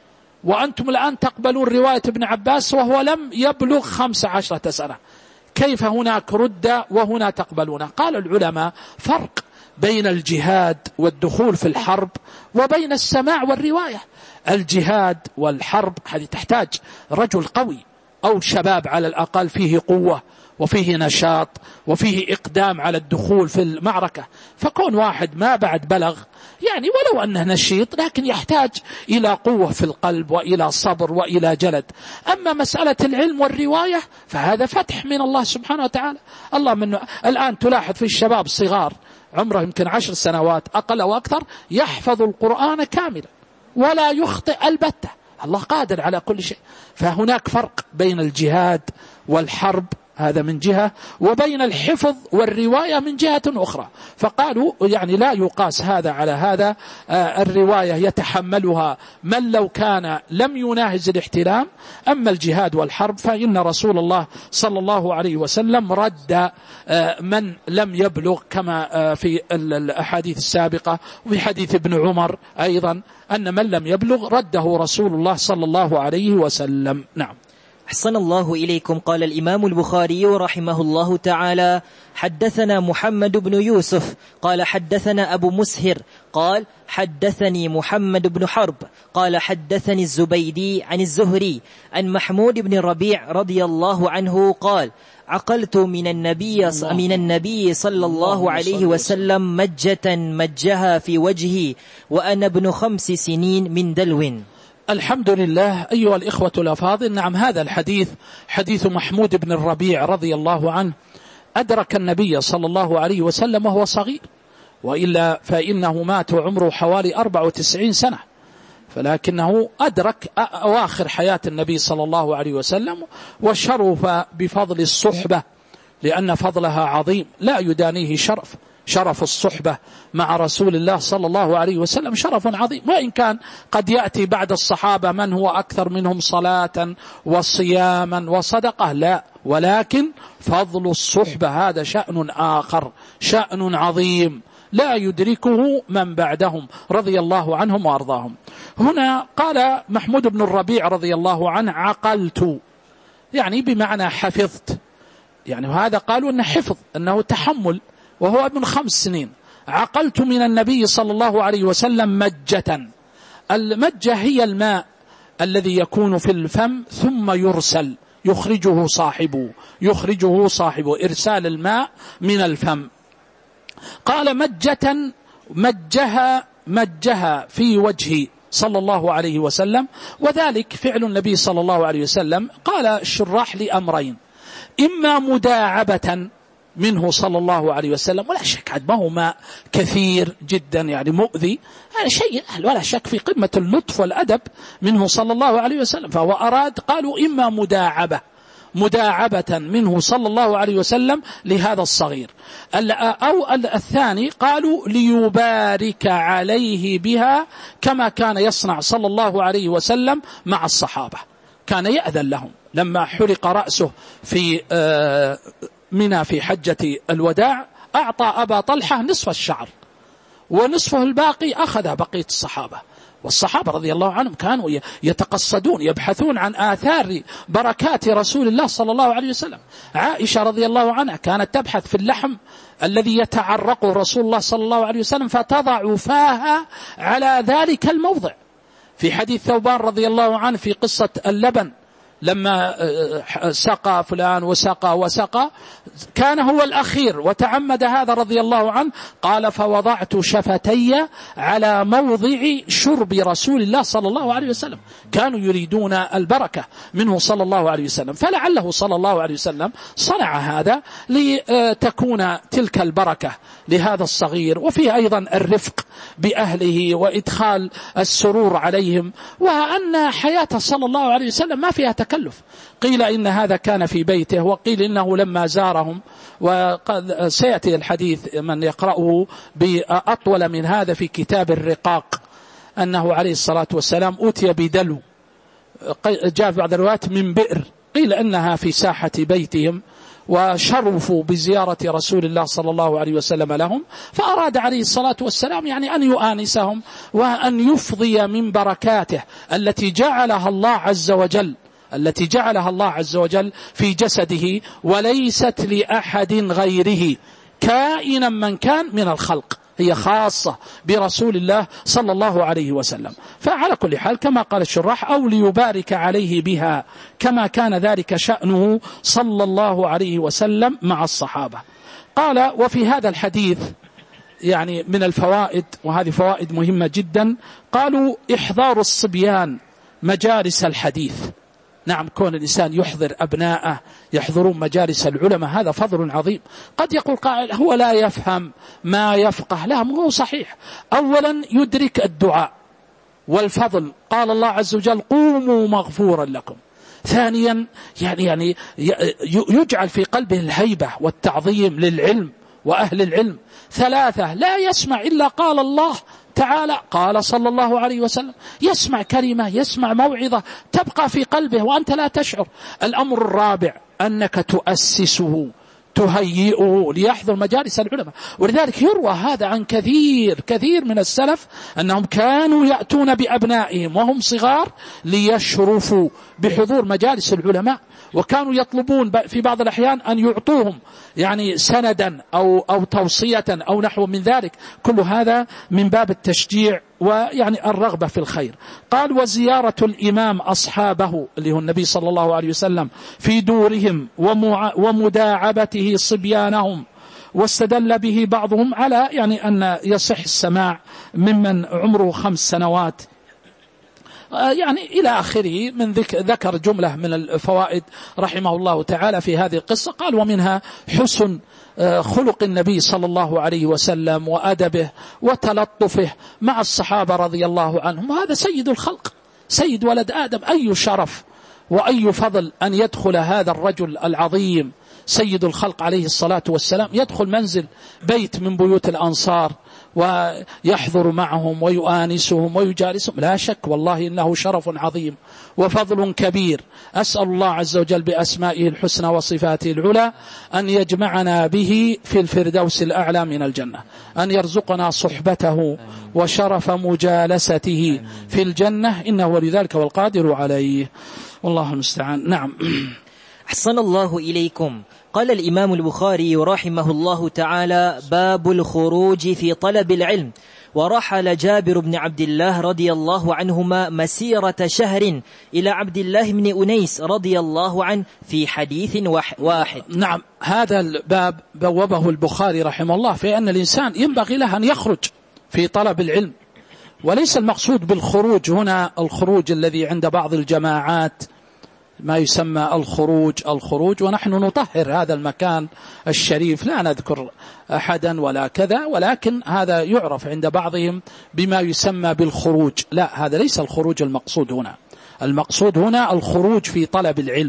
وأنتم الآن تقبلون رواية ابن عباس وهو لم يبلغ خمس عشرة سنة، كيف هناك رد وهنا تقبلون؟ قال العلماء فرق بين الجهاد والدخول في الحرب وبين السماع والرواية. الجهاد والحرب هذه تحتاج رجل قوي أو شباب على الأقل فيه قوة وفيه نشاط وفيه إقدام على الدخول في المعركة، فكون واحد ما بعد بلغ يعني ولو أنه نشيط لكن يحتاج إلى قوة في القلب وإلى صبر وإلى جلد. أما مسألة العلم والرواية فهذا فتح من الله سبحانه وتعالى. الله منه الآن تلاحظ في الشباب الصغار عمره يمكن عشر سنوات أقل أو أكثر يحفظ القرآن كاملا ولا يخطئ البتة، الله قادر على كل شيء. فهناك فرق بين الجهاد والحرب هذا من جهة، وبين الحفظ والرواية من جهة أخرى. فقالوا يعني لا يقاس هذا على هذا، آه الرواية يتحملها من لو كان لم يناهز الاحتلام، أما الجهاد والحرب فإن رسول الله صلى الله عليه وسلم رد آه من لم يبلغ، كما آه في الأحاديث السابقة، وفي حديث ابن عمر أيضا أن من لم يبلغ رده رسول الله صلى الله عليه وسلم. نعم. أحسن الله إليكم. قال الإمام البخاري رحمه الله تعالى: حدثنا محمد بن يوسف قال حدثنا أبو مسهر قال حدثني محمد بن حرب قال حدثني الزبيدي عن الزهري عن محمود بن ربيع رضي الله عنه قال: عقلت من النبي من النبي صلى الله عليه وسلم مجة مجها في وجهي وأنا ابن خمس سنين من دلو. الحمد لله. أيها الإخوة الأفاضل، نعم هذا الحديث حديث محمود بن الربيع رضي الله عنه أدرك النبي صلى الله عليه وسلم وهو صغير، وإلا فإنه مات وعمره حوالي أربع وتسعين سنة، فلكنه أدرك أواخر حياة النبي صلى الله عليه وسلم، وشرف بفضل الصحبة لأن فضلها عظيم لا يدانيه شرف. شرف الصحبة مع رسول الله صلى الله عليه وسلم شرف عظيم، وإن كان قد يأتي بعد الصحابة من هو أكثر منهم صلاة وصياما وصدقة، لا، ولكن فضل الصحبة هذا شأن آخر، شأن عظيم لا يدركه من بعدهم رضي الله عنهم وأرضاهم. هنا قال محمود بن الربيع رضي الله عنه: عقلت، يعني بمعنى حفظت، يعني هذا قالوا أنه حفظ، أنه تحمل، وهو ابن خمس سنين. عقلت من النبي صلى الله عليه وسلم مجة. المجة هي الماء الذي يكون في الفم ثم يرسل، يخرجه صاحبه يخرجه صاحبه إرسال الماء من الفم. قال مجة مجها مجها في وجهي صلى الله عليه وسلم، وذلك فعل النبي صلى الله عليه وسلم. قال الشراح لأمرين: إما مداعبة منه صلى الله عليه وسلم، ولا شك عاد ما هو ماء كثير جدا يعني مؤذي، هذا شيء ولا شك في قمة اللطف والأدب منه صلى الله عليه وسلم، فهو أراد، قالوا إما مداعبة مداعبة منه صلى الله عليه وسلم لهذا الصغير. أو الثاني قالوا ليبارك عليه بها كما كان يصنع صلى الله عليه وسلم مع الصحابة، كان يأذن لهم لما حرق رأسه في منى في حجة الوداع، أعطى أبا طلحة نصف الشعر ونصفه الباقي أخذ بقية الصحابة. والصحابة رضي الله عنهم كانوا يتقصدون يبحثون عن آثار بركات رسول الله صلى الله عليه وسلم. عائشة رضي الله عنها كانت تبحث في اللحم الذي يتعرق رسول الله صلى الله عليه وسلم فتضع فاها على ذلك الموضع. في حديث ثوبان رضي الله عنه في قصة اللبن لما سقى فلان وسقى وسقى كان هو الأخير وتعمد هذا رضي الله عنه، قال فوضعت شفتي على موضع شرب رسول الله صلى الله عليه وسلم. كانوا يريدون البركة منه صلى الله عليه وسلم، فلعله صلى الله عليه وسلم صنع هذا لتكون تلك البركة لهذا الصغير، وفيه أيضا الرفق بأهله وإدخال السرور عليهم، وأن حياة صلى الله عليه وسلم ما فيها تكلف. قيل إن هذا كان في بيته، وقيل إنه لما زارهم، وقد سيأتي الحديث من يقرأه بأطول من هذا في كتاب الرقاق أنه عليه الصلاة والسلام أتي بدلو، جاء بعض الروايات من بئر، قيل أنها في ساحة بيتهم، وشرفوا بزيارة رسول الله صلى الله عليه وسلم لهم، فأراد عليه الصلاة والسلام يعني أن يؤانسهم وأن يفضي من بركاته التي جعلها الله عز وجل التي جعلها الله عز وجل في جسده، وليست لأحد غيره كائنا من كان من الخلق، هي خاصة برسول الله صلى الله عليه وسلم. فعلى كل حال كما قال الشراح أو ليبارك عليه بها كما كان ذلك شأنه صلى الله عليه وسلم مع الصحابة. قال وفي هذا الحديث يعني من الفوائد، وهذه فوائد مهمة جدا، قالوا إحضار الصبيان مجالس الحديث. نعم، كون الإنسان يحضر أبناءه يحضرون مجالس العلماء هذا فضل عظيم. قد يقول قائل هو لا يفهم ما يفقه، لا، مو صحيح. أولا يدرك الدعاء والفضل، قال الله عز وجل قوموا مغفورا لكم. ثانيا يعني يعني يجعل في قلبه الهيبة والتعظيم للعلم وأهل العلم. ثلاثة لا يسمع إلا قال الله تعالى قال صلى الله عليه وسلم، يسمع كلمة يسمع موعظة تبقى في قلبه وأنت لا تشعر. الأمر الرابع أنك تؤسسه تهيئه ليحضر مجالس العلماء. ولذلك يروى هذا عن كثير كثير من السلف أنهم كانوا يأتون بأبنائهم وهم صغار ليشرفوا بحضور مجالس العلماء، وكانوا يطلبون في بعض الأحيان أن يعطوهم يعني سندا أو, أو توصية أو نحو من ذلك. كل هذا من باب التشجيع ويعني الرغبة في الخير. قال وزيارة الإمام أصحابه اللي هو النبي صلى الله عليه وسلم في دورهم ومداعبته صبيانهم، واستدل به بعضهم على يعني أن يصح السماع ممن عمره خمس سنوات يعني إلى آخره. من ذكر جملة من الفوائد رحمه الله تعالى في هذه القصة. قال ومنها حسن خلق النبي صلى الله عليه وسلم وأدبه وتلطفه مع الصحابة رضي الله عنهم، وهذا سيد الخلق سيد ولد آدم. أي شرف وأي فضل أن يدخل هذا الرجل العظيم سيد الخلق عليه الصلاة والسلام، يدخل منزل بيت من بيوت الأنصار ويحضر معهم ويؤانسهم ويجالسهم. لا شك والله إنه شرف عظيم وفضل كبير. أسأل الله عز وجل بأسمائه الحسنى وصفاته العلى أن يجمعنا به في الفردوس الأعلى من الجنة، أن يرزقنا صحبته وشرف مجالسته في الجنة، إنه ولذلك والقادر عليه، والله المستعان. نعم. أحسن الله إليكم. قال الإمام البخاري رحمه الله تعالى باب الخروج في طلب العلم. ورحل جابر بن عبد الله رضي الله عنهما مسيرة شهر إلى عبد الله بن أنيس رضي الله عنه في حديث واحد. نعم، هذا الباب بوابه البخاري رحمه الله في أن الإنسان ينبغي له أن يخرج في طلب العلم، وليس المقصود بالخروج هنا الخروج الذي عند بعض الجماعات ما يسمى الخروج الخروج ونحن نطهر هذا المكان الشريف، لا نذكر أحدا ولا كذا، ولكن هذا يعرف عند بعضهم بما يسمى بالخروج. لا، هذا ليس الخروج المقصود هنا. المقصود هنا الخروج في طلب العلم،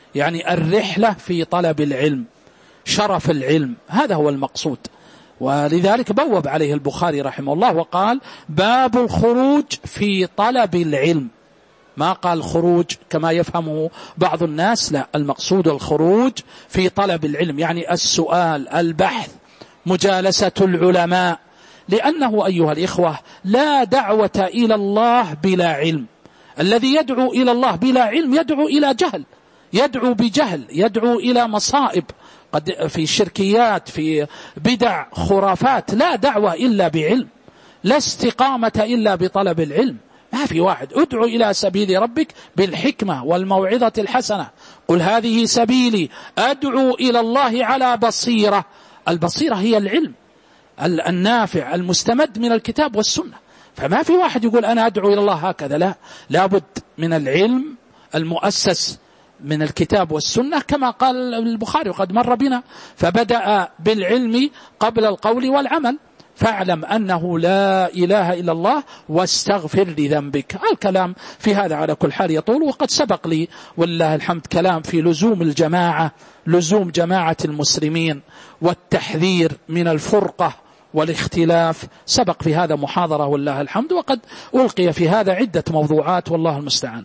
يعني الرحلة في طلب العلم، شرف العلم، هذا هو المقصود. ولذلك بوب عليه البخاري رحمه الله وقال باب الخروج في طلب العلم، ما قال خروج كما يفهمه بعض الناس، لا، المقصود الخروج في طلب العلم، يعني السؤال، البحث، مجالسة العلماء. لأنه أيها الإخوة لا دعوة إلى الله بلا علم. الذي يدعو إلى الله بلا علم يدعو إلى جهل، يدعو بجهل، يدعو إلى مصائب، قد في شركيات، في بدع، خرافات. لا دعوة إلا بعلم، لا استقامة إلا بطلب العلم. ما في واحد ادعو إلى سبيل ربك بالحكمة والموعظة الحسنة، قل هذه سبيلي أدعو إلى الله على بصيرة. البصيرة هي العلم النافع المستمد من الكتاب والسنة. فما في واحد يقول أنا أدعو إلى الله هكذا، لا، لابد من العلم المؤسس من الكتاب والسنة كما قال البخاري وقد مر بنا، فبدأ بالعلم قبل القول والعمل، فاعلم أنه لا إله إلا الله واستغفر لذنبك. الكلام في هذا على كل حال يطول، وقد سبق لي والله الحمد كلام في لزوم الجماعة، لزوم جماعة المسلمين والتحذير من الفرقة والاختلاف، سبق في هذا محاضرة والله الحمد، وقد ألقي في هذا عدة موضوعات والله المستعان.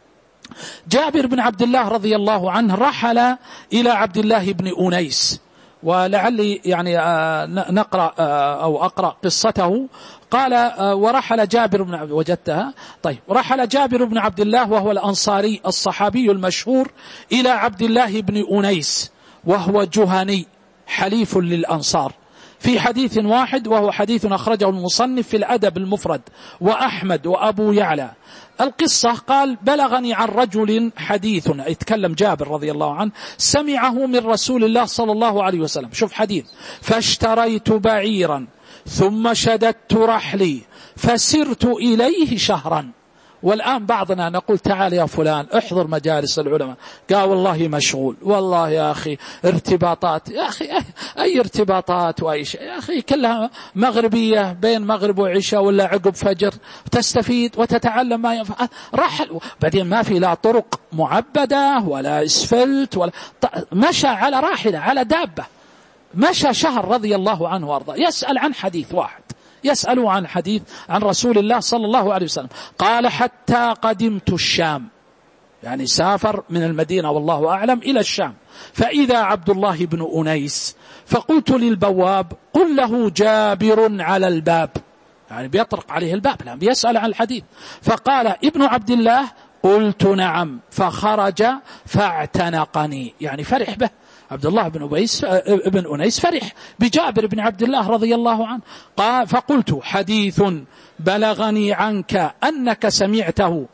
جابر بن عبد الله رضي الله عنه رحل إلى عبد الله بن أنيس، ولعلي يعني نقرأ أو أقرأ قصته. قال ورحل جابر بن عبد وجدتها طيب رحل جابر بن عبد الله وهو الأنصاري الصحابي المشهور إلى عبد الله بن أنيس، وهو جهني حليف للأنصار، في حديث واحد، وهو حديث أخرجه المصنف في الأدب المفرد وأحمد وأبو يعلى. القصة قال بلغني عن رجل حديث، يتكلم جابر رضي الله عنه، سمعه من رسول الله صلى الله عليه وسلم. شوف حديث: فاشتريت بعيرا ثم شددت رحلي فسرت إليه شهرا. والآن بعضنا نقول تعال يا فلان احضر مجالس العلماء، قال والله مشغول، والله يا أخي ارتباطات، يا أخي أي ارتباطات وأي شيء، يا أخي كلها مغربية بين مغرب وعشاء ولا عقب فجر، تستفيد وتتعلم ما ينفع. رحل بعدين ما في لا طرق معبدة ولا اسفلت ولا، مشى على راحلة على دابة، مشى شهر رضي الله عنه وارضاه، يسأل عن حديث واحد، يسأل عن حديث عن رسول الله صلى الله عليه وسلم. قال حتى قدمت الشام، يعني سافر من المدينة والله أعلم إلى الشام، فإذا عبد الله بن أنيس، فقلت للبواب قل له جابر على الباب، يعني بيطرق عليه الباب، لا بيسأل عن الحديث. فقال ابن عبد الله قلت نعم، فخرج فاعتنقني، يعني فرح به عبد الله بن أبيس ابن أنيس، فرح بجابر بن عبد الله رضي الله عنه. قال فقلت حديث بلغني عنك أنك سمعته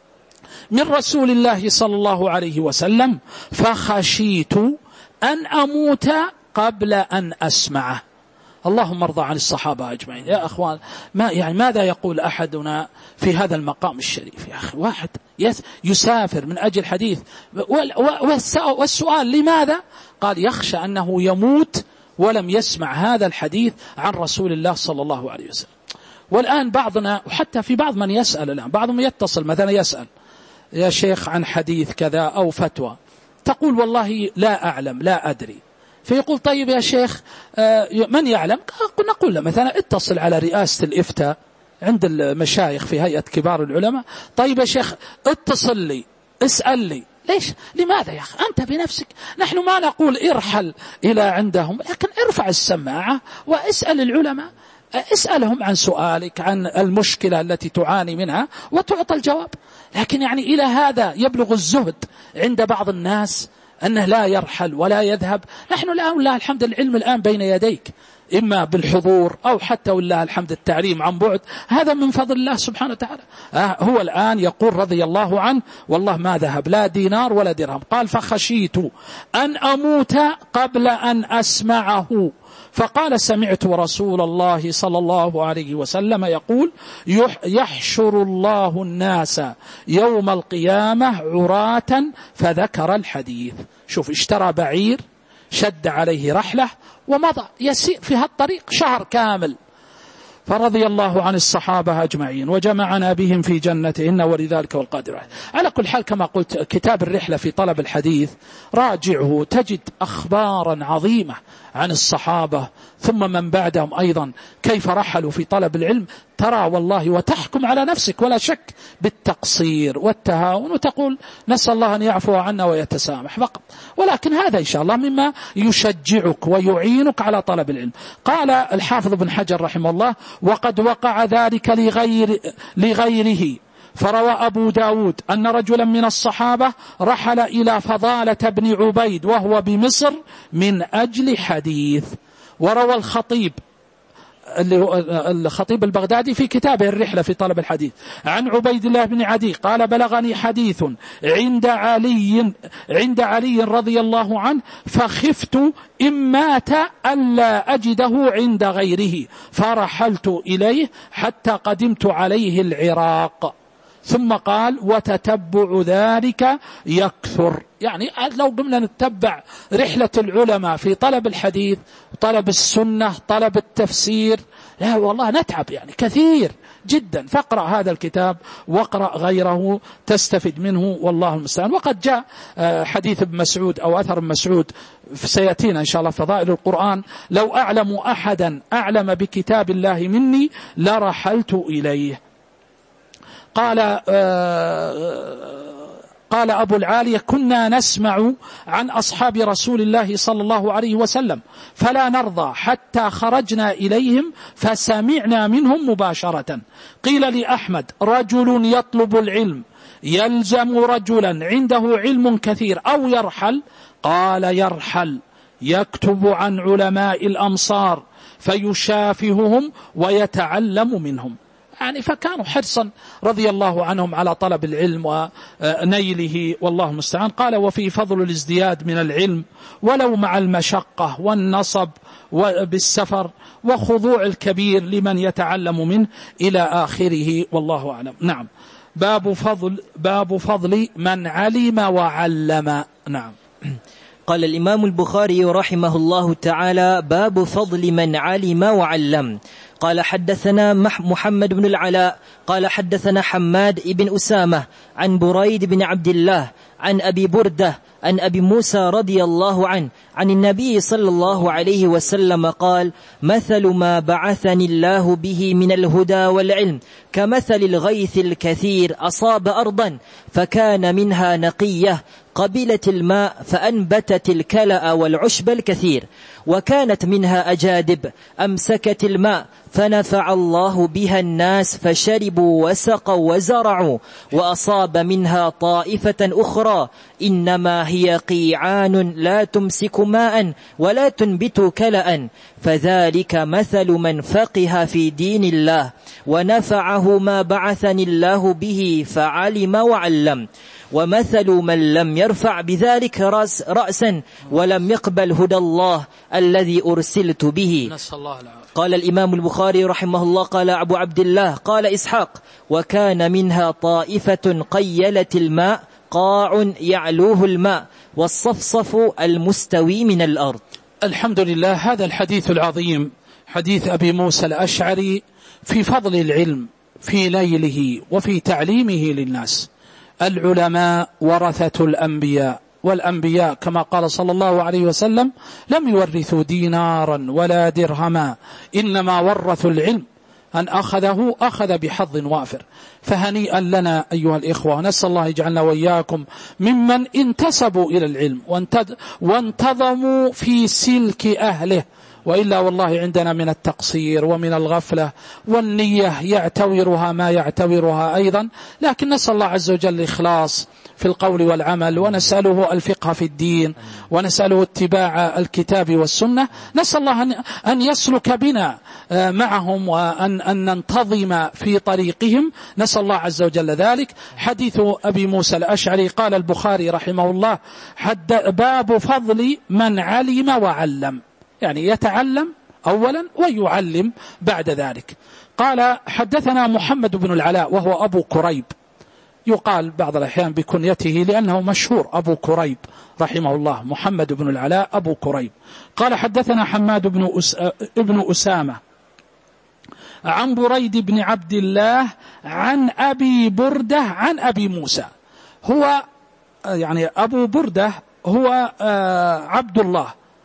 من رسول الله صلى الله عليه وسلم، فخشيت أن أموت قبل أن أسمعه. اللهم ارضى عن الصحابة أجمعين. يا أخوان، ما يعني ماذا يقول أحدنا في هذا المقام الشريف؟ يا أخي واحد يسافر من أجل حديث، والسؤال لماذا؟ قال يخشى أنه يموت ولم يسمع هذا الحديث عن رسول الله صلى الله عليه وسلم. والآن بعضنا، وحتى في بعض من يسأل الآن، بعضهم يتصل مثلا يسأل يا شيخ عن حديث كذا أو فتوى، تقول والله لا أعلم لا أدري، فيقول طيب يا شيخ من يعلم؟ نقول له مثلا اتصل على رئاسة الإفتاء عند المشايخ في هيئة كبار العلماء، طيب يا شيخ اتصل لي اسأل لي. ليش؟ لماذا يا أخي؟ أنت بنفسك، نحن ما نقول ارحل إلى عندهم، لكن ارفع السماعة واسأل العلماء، اسألهم عن سؤالك، عن المشكلة التي تعاني منها، وتعطى الجواب. لكن يعني إلى هذا يبلغ الزهد عند بعض الناس أنه لا يرحل ولا يذهب. نحن الآن والله الحمد العلم الآن بين يديك، إما بالحضور أو حتى والله الحمد التعليم عن بعد، هذا من فضل الله سبحانه وتعالى. آه هو الآن يقول رضي الله عنه والله ما ذهب لا دينار ولا درهم. قال فخشيت أن أموت قبل أن أسمعه. فقال سمعت رسول الله صلى الله عليه وسلم يقول يحشر الله الناس يوم القيامة عراة، فذكر الحديث. شوف، اشترى بعير، شد عليه رحلة ومضى يسير في هالطريق شهر كامل، فرضي الله عن الصحابة أجمعين وجمعنا بهم في جنته إنه ولذلك والقادر. على كل حال كما قلت كتاب الرحلة في طلب الحديث راجعه تجد أخبارا عظيمة عن الصحابة ثم من بعدهم أيضا كيف رحلوا في طلب العلم، ترى والله وتحكم على نفسك ولا شك بالتقصير والتهاون وتقول نسأل الله أن يعفو عنا ويتسامح فقط، ولكن هذا إن شاء الله مما يشجعك ويعينك على طلب العلم. قال الحافظ بن حجر رحمه الله وقد وقع ذلك لغير لغيره، فروى أبو داود أن رجلا من الصحابة رحل إلى فضالة بن عبيد وهو بمصر من أجل حديث. وروى الخطيب الخطيب البغدادي في كتابه الرحلة في طلب الحديث عن عبيد الله بن عدي قال بلغني حديث عند علي عند علي رضي الله عنه فخفت إن مات ألا أجده عند غيره فرحلت إليه حتى قدمت عليه العراق. ثم قال وتتبع ذلك يكثر. يعني لو قمنا نتبع رحلة العلماء في طلب الحديث طلب السنة طلب التفسير، لا والله نتعب يعني كثير جدا. فاقرأ هذا الكتاب واقرأ غيره تستفيد منه والله المستعان. وقد جاء حديث ابن مسعود أو أثر ابن مسعود سيأتينا إن شاء الله فضائل القرآن لو أعلم أحدا أعلم بكتاب الله مني لرحلت إليه. قال قال أبو العالية كنا نسمع عن أصحاب رسول الله صلى الله عليه وسلم فلا نرضى حتى خرجنا إليهم فسمعنا منهم مباشرة. قيل لأحمد رجل يطلب العلم يلزم رجلا عنده علم كثير أو يرحل؟ قال يرحل يكتب عن علماء الأمصار فيشافههم ويتعلم منهم. يعني فكانوا حرصا رضي الله عنهم على طلب العلم ونيله والله المستعان. قال وفي فضل الازدياد من العلم ولو مع المشقة والنصب بالسفر وخضوع الكبير لمن يتعلم منه إلى آخره والله أعلم. نعم. باب فضل باب فضل من علم وعلم. نعم. قال الإمام البخاري رحمه الله تعالى باب فضل من علم وعلم. قال حدثنا محمد بن العلاء قال حدثنا حماد بن أسامة عن بريد بن عبد الله عن أبي بردة عن أبي موسى رضي الله عنه عن النبي صلى الله عليه وسلم قال مثل ما بعثني الله به من الهدى والعلم كمثل الغيث الكثير أصاب أرضا فكان منها نقية قبلت الماء فأنبتت الكلأ والعشب الكثير وكانت منها أجادب أمسكت الماء فنفع الله بها الناس فشربوا وسقوا وزرعوا وأصاب منها طائفة أخرى إنما هي قيعان لا تمسك ماء ولا تنبت كلأ فذلك مثل من فقه في دين الله ونفعه ما بعثني الله به فعلم وعلم ومثل من لم يرفع بذلك رأس رأسا ولم يقبل هدى الله الذي أرسلت به. قال الإمام البخاري رحمه الله قال أبو عبد الله قال إسحاق وكان منها طائفة قيلت الماء قاع يعلوه الماء والصفصف المستوي من الأرض. الحمد لله. هذا الحديث العظيم حديث أبي موسى الأشعري في فضل العلم في نيله وفي تعليمه للناس. العلماء ورثة الأنبياء، والأنبياء كما قال صلى الله عليه وسلم لم يورثوا دينارا ولا درهما إنما ورثوا العلم أن أخذه أخذ بحظ وافر. فهنيئا لنا أيها الإخوة، نسأل الله يجعلنا وإياكم ممن انتسبوا إلى العلم وانتظموا في سلك أهله، وإلا والله عندنا من التقصير ومن الغفلة والنية يعتورها ما يعتورها أيضا. لكن نسأل الله عز وجل الإخلاص في القول والعمل، ونسأله الفقه في الدين، ونسأله اتباع الكتاب والسنة. نسأل الله أن يسلك بنا معهم وأن أن ننتظم في طريقهم، نسأل الله عز وجل ذلك. حديث أبي موسى الأشعري قال البخاري رحمه الله باب فضل من علم وعلم، يعني يتعلم أولا ويعلم بعد ذلك. قال حدثنا محمد بن العلاء وهو أبو كريب، يقال بعض الأحيان بكنيته لأنه مشهور أبو كريب رحمه الله، محمد بن العلاء أبو كريب. قال حدثنا حماد بن, أس... ابن أسامة عن بريد بن عبد الله عن أبي بردة عن أبي موسى. هو يعني أبو بردة هو عبد الله،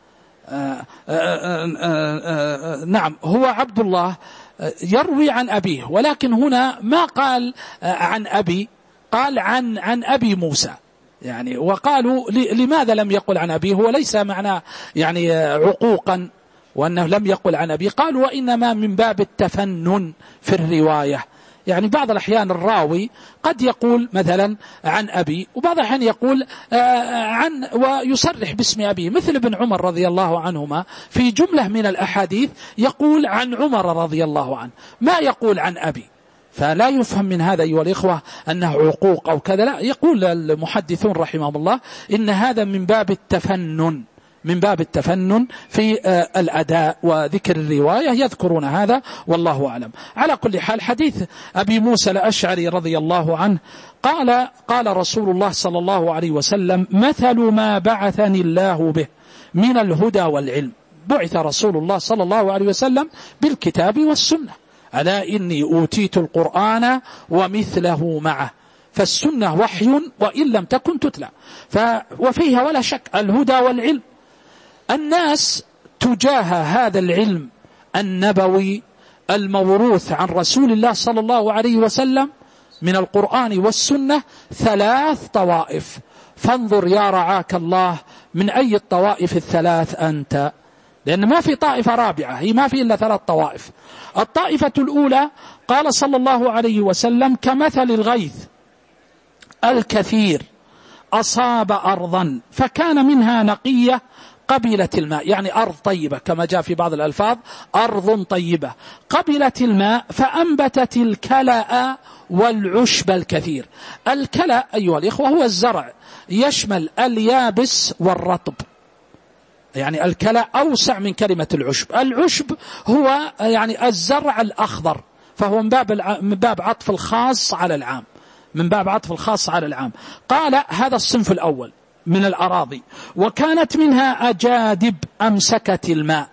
نعم هو عبد الله يروي عن أبيه، ولكن هنا ما قال عن أبي، قال عن عن أبي موسى. يعني وقالوا لماذا لم يقل عن أبيه؟ هو ليس معناه يعني عقوقا وأنه لم يقل عن أبيه، قالوا وإنما من باب التفنن في الرواية. يعني بعض الأحيان الراوي قد يقول مثلا عن أبي، وبعض الأحيان يقول عن ويصرح باسم أبيه، مثل ابن عمر رضي الله عنهما في جملة من الأحاديث يقول عن عمر رضي الله عنه، ما يقول عن أبي. فلا يفهم من هذا أيها الإخوة أنه عقوق أو كذا، لا، يقول المحدثون رحمهم الله إن هذا من باب التفنن، من باب التفنن في الأداء وذكر الرواية، يذكرون هذا والله أعلم. على كل حال حديث أبي موسى الأشعري رضي الله عنه قال قال رسول الله صلى الله عليه وسلم: مثل ما بعثني الله به من الهدى والعلم. بعث رسول الله صلى الله عليه وسلم بالكتاب والسنة. ألا إني أوتيت القرآن ومثله معه، فالسنة وحي وإن لم تكن تتلى، وفيها ولا شك الهدى والعلم. الناس تجاه هذا العلم النبوي الموروث عن رسول الله صلى الله عليه وسلم من القرآن والسنة ثلاث طوائف، فانظر يا رعاك الله من أي الطوائف الثلاث أنت، لأن ما في طائفة رابعة، هي ما في إلا ثلاث طوائف. الطائفة الأولى قال صلى الله عليه وسلم: كمثل الغيث الكثير أصاب أرضا فكان منها نقية قبلت الماء، يعني أرض طيبة كما جاء في بعض الألفاظ، أرض طيبة قبلت الماء فأنبتت الكلأ والعشب الكثير. الكلأ أيها الإخوة هو الزرع، يشمل اليابس والرطب، يعني الكلأ أوسع من كلمة العشب. العشب هو يعني الزرع الأخضر، فهو من باب من باب عطف الخاص على العام، من باب عطف الخاص على العام. قال هذا الصنف الأول من الأراضي، وكانت منها أجادب أمسكت الماء.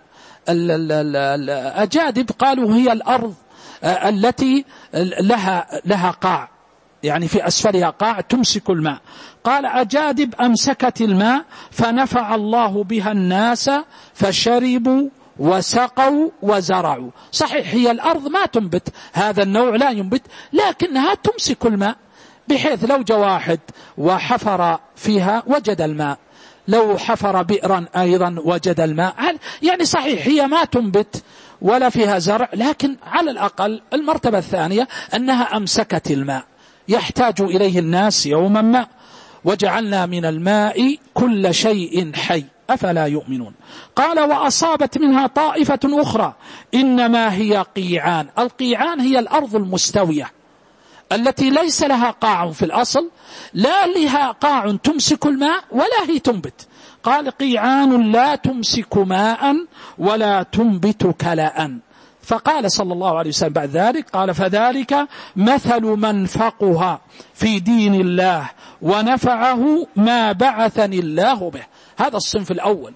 الأجادب قالوا هي الأرض التي لها لها قاع، يعني في أسفلها قاع تمسك الماء. قال أجادب أمسكت الماء فنفع الله بها الناس فشربوا وسقوا وزرعوا. صحيح هي الأرض ما تنبت، هذا النوع لا ينبت، لكنها تمسك الماء، بحيث لو جاء واحد وحفر فيها وجد الماء، لو حفر بئرا أيضا وجد الماء. يعني صحيح هي ما تنبت ولا فيها زرع، لكن على الأقل المرتبة الثانية أنها أمسكت الماء يحتاج إليه الناس يوما ما. وجعلنا من الماء كل شيء حي أفلا يؤمنون. قال وأصابت منها طائفة أخرى إنما هي قيعان. القيعان هي الأرض المستوية التي ليس لها قاع في الأصل، لا لها قاع تمسك الماء ولا هي تنبت. قال قيعان لا تمسك ماء ولا تنبت كلاء. فقال صلى الله عليه وسلم بعد ذلك قال فذلك مثل من فقه في دين الله ونفعه ما بعثني الله به. هذا الصنف الأول،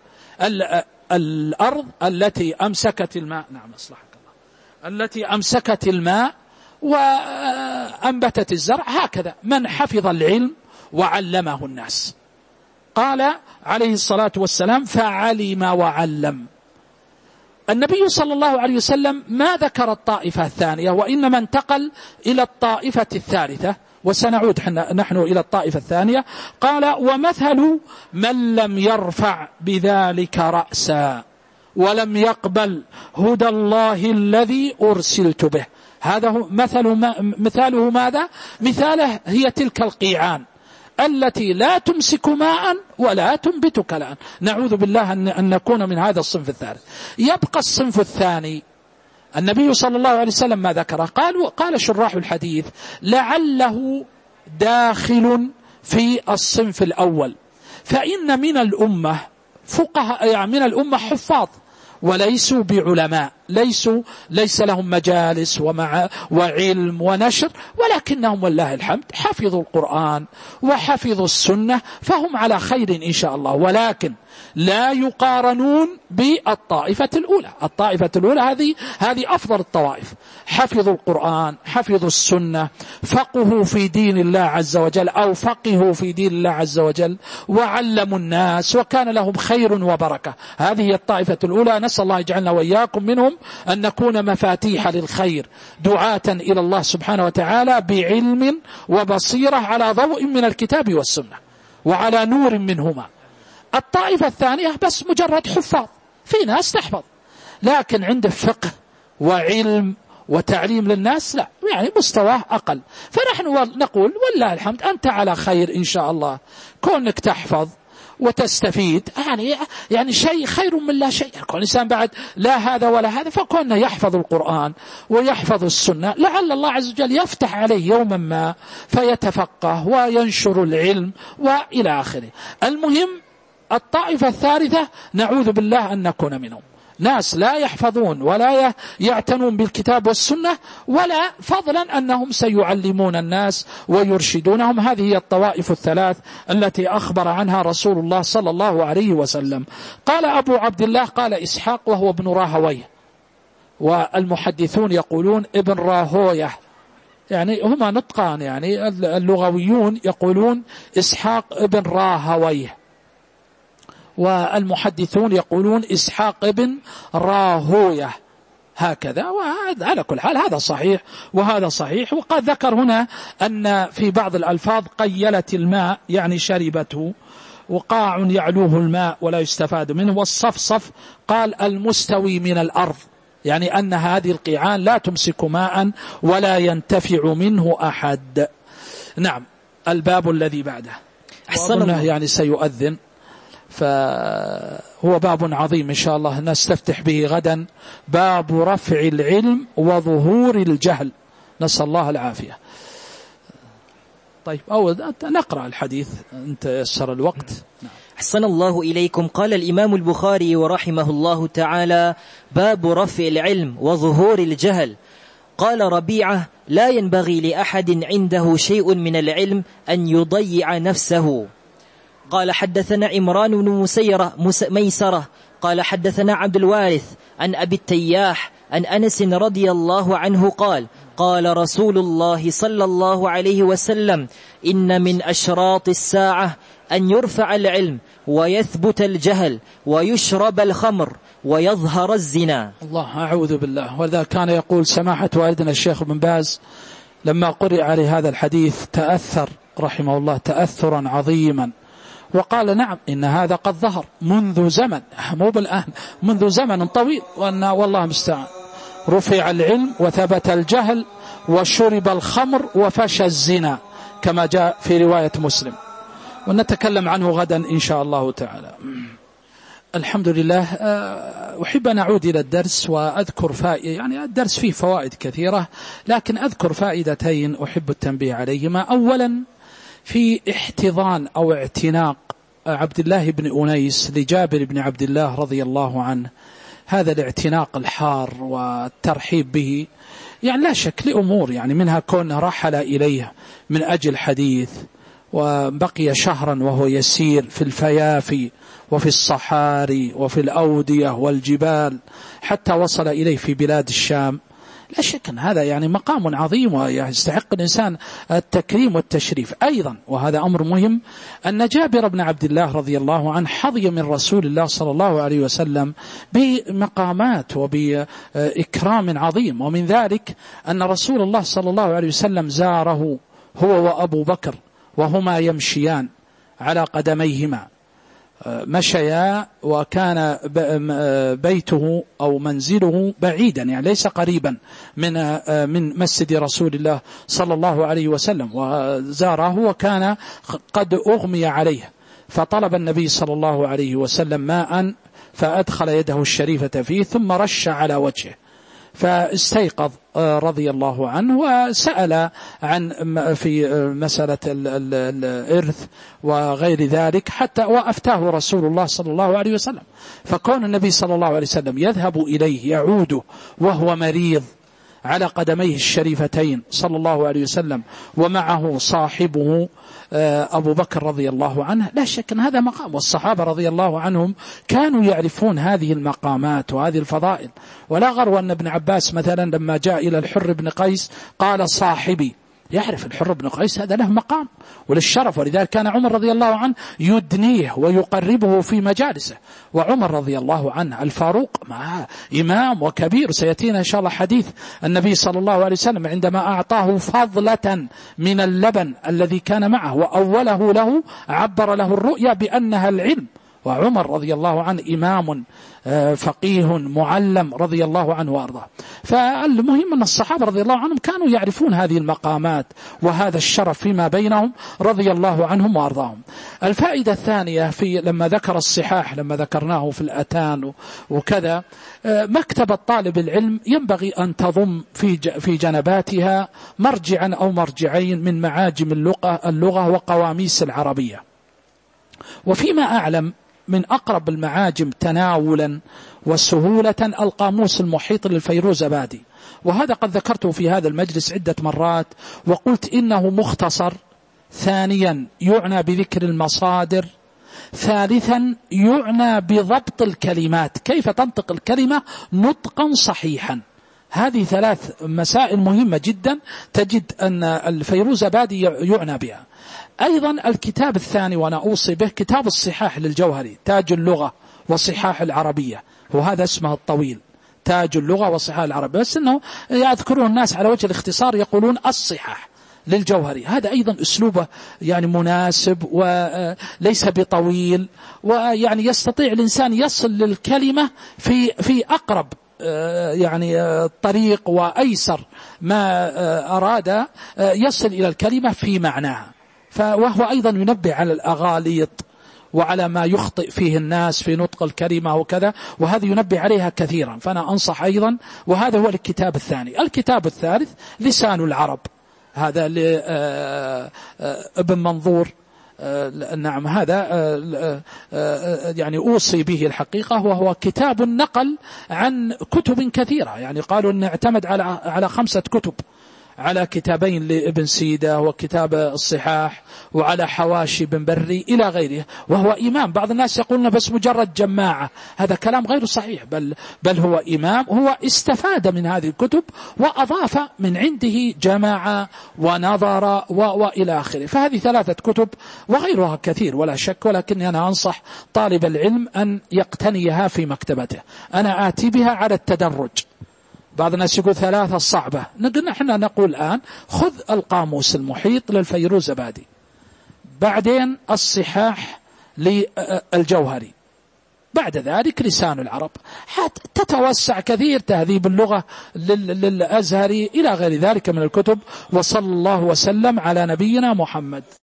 الأرض التي أمسكت الماء، نعم أصلحك الله، التي أمسكت الماء وأنبتت الزرع. هكذا من حفظ العلم وعلمه الناس. قال عليه الصلاة والسلام فعلم وعلم. النبي صلى الله عليه وسلم ما ذكر الطائفة الثانية، وإنما انتقل إلى الطائفة الثالثة، وسنعود نحن إلى الطائفة الثانية. قال ومثل من لم يرفع بذلك رأسا ولم يقبل هدى الله الذي أرسلت به. هذا هو مثل ما مثاله ماذا؟ مثاله هي تلك القيعان التي لا تمسك ماء ولا تنبت كلاء. نعوذ بالله أن نكون من هذا الصنف الثالث. يبقى الصنف الثاني، النبي صلى الله عليه وسلم ما ذكره. قال قال شراح الحديث لعله داخل في الصنف الأول، فإن من الأمة فقهاء، يعني من الأمة حفاظ وليسوا بعلماء، ليسوا ليس لهم مجالس ومع وعلم ونشر، ولكنهم والله الحمد حفظوا القرآن وحفظوا السنة، فهم على خير إن شاء الله، ولكن لا يقارنون بالطائفة الأولى. الطائفة الأولى هذه هذه أفضل الطوائف، حفظوا القرآن، حفظوا السنة، فقهوا في دين الله عز وجل أو فقهوا في دين الله عز وجل، وعلموا الناس وكان لهم خير وبركة. هذه هي الطائفة الأولى، نسأل الله يجعلنا وإياكم منهم، أن نكون مفاتيح للخير، دعاة إلى الله سبحانه وتعالى بعلم وبصيرة على ضوء من الكتاب والسنة وعلى نور منهما. الطائفة الثانية بس مجرد حفاظ، في ناس تحفظ لكن عنده فقه وعلم وتعليم للناس لا، يعني مستواه أقل. فنحن نقول والله الحمد أنت على خير إن شاء الله، كونك تحفظ وتستفيد يعني يعني شيء خير من لا شيء. كون الإنسان بعد لا هذا ولا هذا، فكونه يحفظ القرآن ويحفظ السنة، لعل الله عز وجل يفتح عليه يوما ما فيتفقه وينشر العلم وإلى آخره. المهم الطائفة الثالثة نعوذ بالله أن نكون منهم، ناس لا يحفظون ولا يعتنون بالكتاب والسنة، ولا فضلا أنهم سيعلمون الناس ويرشدونهم. هذه هي الطوائف الثلاث التي أخبر عنها رسول الله صلى الله عليه وسلم. قال أبو عبد الله قال إسحاق وهو ابن راهويه، والمحدثون يقولون ابن راهويه، يعني هما نطقان، يعني اللغويون يقولون إسحاق ابن راهويه، والمحدثون يقولون إسحاق ابن راهويه، هكذا. وهذا على كل حال هذا صحيح وهذا صحيح. وقد ذكر هنا أن في بعض الألفاظ قيلت الماء يعني شربته، وقاع يعلوه الماء ولا يستفاد منه، والصفصف قال المستوي من الأرض، يعني أن هذه القيعان لا تمسك ماء ولا ينتفع منه أحد. نعم. الباب الذي بعده أحسن يعني سيؤذن، فهو باب عظيم إن شاء الله نستفتح به غدا، باب رفع العلم وظهور الجهل، نسأل الله العافية. طيب أول نقرأ الحديث أنت يسر الوقت. أحسن الله إليكم. قال الإمام البخاري ورحمه الله تعالى: باب رفع العلم وظهور الجهل. قال ربيعة: لا ينبغي لأحد عنده شيء من العلم أن يضيع نفسه. قال حدثنا عمران بن مسيرة ميسرة قال حدثنا عبد الوارث عن أبي التياح عن أنس رضي الله عنه قال: قال رسول الله صلى الله عليه وسلم: إن من أشراط الساعة أن يرفع العلم ويثبت الجهل ويشرب الخمر ويظهر الزنا. الله أعوذ بالله. وذا كان يقول سماحة والدنا الشيخ بن باز لما قرئ عليه هذا الحديث تأثر رحمه الله تأثرا عظيما، وقال: نعم إن هذا قد ظهر منذ زمن، مو بالآن، منذ زمن طويل، وأن والله مستعان رفع العلم وثبت الجهل وشرب الخمر وفشى الزنا كما جاء في رواية مسلم، ونتكلم عنه غدا إن شاء الله تعالى. الحمد لله. أحب أن أعود إلى الدرس وأذكر فائدة، يعني الدرس فيه فوائد كثيرة، لكن أذكر فائدتين أحب التنبيه عليهما. أولا في احتضان أو اعتناق عبد الله بن أنيس لجابر بن عبد الله رضي الله عنه، هذا الاعتناق الحار والترحيب به، يعني لا شك لأمور، يعني منها كونه رحل إليه من أجل حديث، وبقي شهرا وهو يسير في الفيافي وفي الصحاري وفي الأودية والجبال حتى وصل إليه في بلاد الشام. لا شك أن هذا يعني مقام عظيم ويستحق الإنسان التكريم والتشريف. أيضا وهذا أمر مهم أن جابر بن عبد الله رضي الله عنه حظي من رسول الله صلى الله عليه وسلم بمقامات وبإكرام عظيم، ومن ذلك أن رسول الله صلى الله عليه وسلم زاره هو وأبو بكر وهما يمشيان على قدميهما، مشيا وكان بيته أو منزله بعيدا، يعني ليس قريبا من من مسجد رسول الله صلى الله عليه وسلم، وزاره وكان قد أغمي عليه، فطلب النبي صلى الله عليه وسلم ماء فأدخل يده الشريفة فيه ثم رش على وجهه، فاستيقظ رضي الله عنه وسأل عن في مسألة الإرث وغير ذلك حتى وأفتاه رسول الله صلى الله عليه وسلم. فكون النبي صلى الله عليه وسلم يذهب إليه يعوده وهو مريض على قدميه الشريفتين صلى الله عليه وسلم ومعه صاحبه أبو بكر رضي الله عنه، لا شك أن هذا مقام، والصحابة رضي الله عنهم كانوا يعرفون هذه المقامات وهذه الفضائل. ولا غرو أن ابن عباس مثلا لما جاء إلى الحر بن قيس قال صاحبي، يعرف الحر بن قيس هذا له مقام وللشرف، ولذلك كان عمر رضي الله عنه يدنيه ويقربه في مجالسه. وعمر رضي الله عنه الفاروق مع إمام وكبير، سيأتينا إن شاء الله حديث النبي صلى الله عليه وسلم عندما أعطاه فضلة من اللبن الذي كان معه وأوله له عبر له الرؤيا بأنها العلم. وعمر رضي الله عنه إمام فقيه معلم رضي الله عنه وأرضاه. فالمهم أن الصحابة رضي الله عنهم كانوا يعرفون هذه المقامات وهذا الشرف فيما بينهم رضي الله عنهم وأرضاهم. الفائدة الثانية في لما ذكر الصحاح، لما ذكرناه في الأتان وكذا، مكتبة طالب العلم ينبغي أن تضم في في جنباتها مرجعا أو مرجعين من معاجم اللغة, اللغة وقواميس العربية. وفيما أعلم من أقرب المعاجم تناولا وسهولة القاموس المحيط للفيروزابادي، وهذا قد ذكرته في هذا المجلس عدة مرات وقلت إنه مختصر، ثانيا يعنى بذكر المصادر، ثالثا يعنى بضبط الكلمات، كيف تنطق الكلمة نطقا صحيحا. هذه ثلاث مسائل مهمة جدا تجد أن الفيروزابادي يعنى بها. أيضا الكتاب الثاني وأنا أوصي به كتاب الصحاح للجوهري، تاج اللغة وصحاح العربية، وهذا اسمه الطويل، تاج اللغة وصحاح العربية، بس أنه يذكرون الناس على وجه الاختصار يقولون الصحاح للجوهري. هذا أيضا أسلوبه يعني مناسب وليس بطويل، ويعني يستطيع الإنسان يصل للكلمة في في أقرب يعني طريق وأيسر ما أراد يصل إلى الكلمة في معناها. وهو أيضا ينبه على الأغاليط وعلى ما يخطئ فيه الناس في نطق الكلمة وكذا، وهذا ينبه عليها كثيرا. فأنا أنصح أيضا، وهذا هو الكتاب الثاني. الكتاب الثالث لسان العرب، هذا لابن منظور، نعم هذا يعني أوصي به الحقيقة، وهو كتاب نقل عن كتب كثيرة، يعني قالوا أن اعتمد على على خمسة كتب، على كتابين لابن سيدة وكتاب الصحاح وعلى حواشي بن بري إلى غيره، وهو إمام. بعض الناس يقولون بس مجرد جماعة، هذا كلام غير صحيح، بل, بل هو إمام، هو استفاد من هذه الكتب وأضاف من عنده جماعة ونظر وإلى آخره. فهذه ثلاثة كتب وغيرها كثير ولا شك، ولكني أنا أنصح طالب العلم أن يقتنيها في مكتبته. أنا آتي بها على التدرج. بعض الناس يقول ثلاثة صعبة، نحن نقول الآن خذ القاموس المحيط للفيروزابادي، بعدين الصحاح للجوهري، بعد ذلك لسان العرب، حتى تتوسع كثير تهذيب اللغة للأزهري إلى غير ذلك من الكتب. وصلى الله وسلم على نبينا محمد.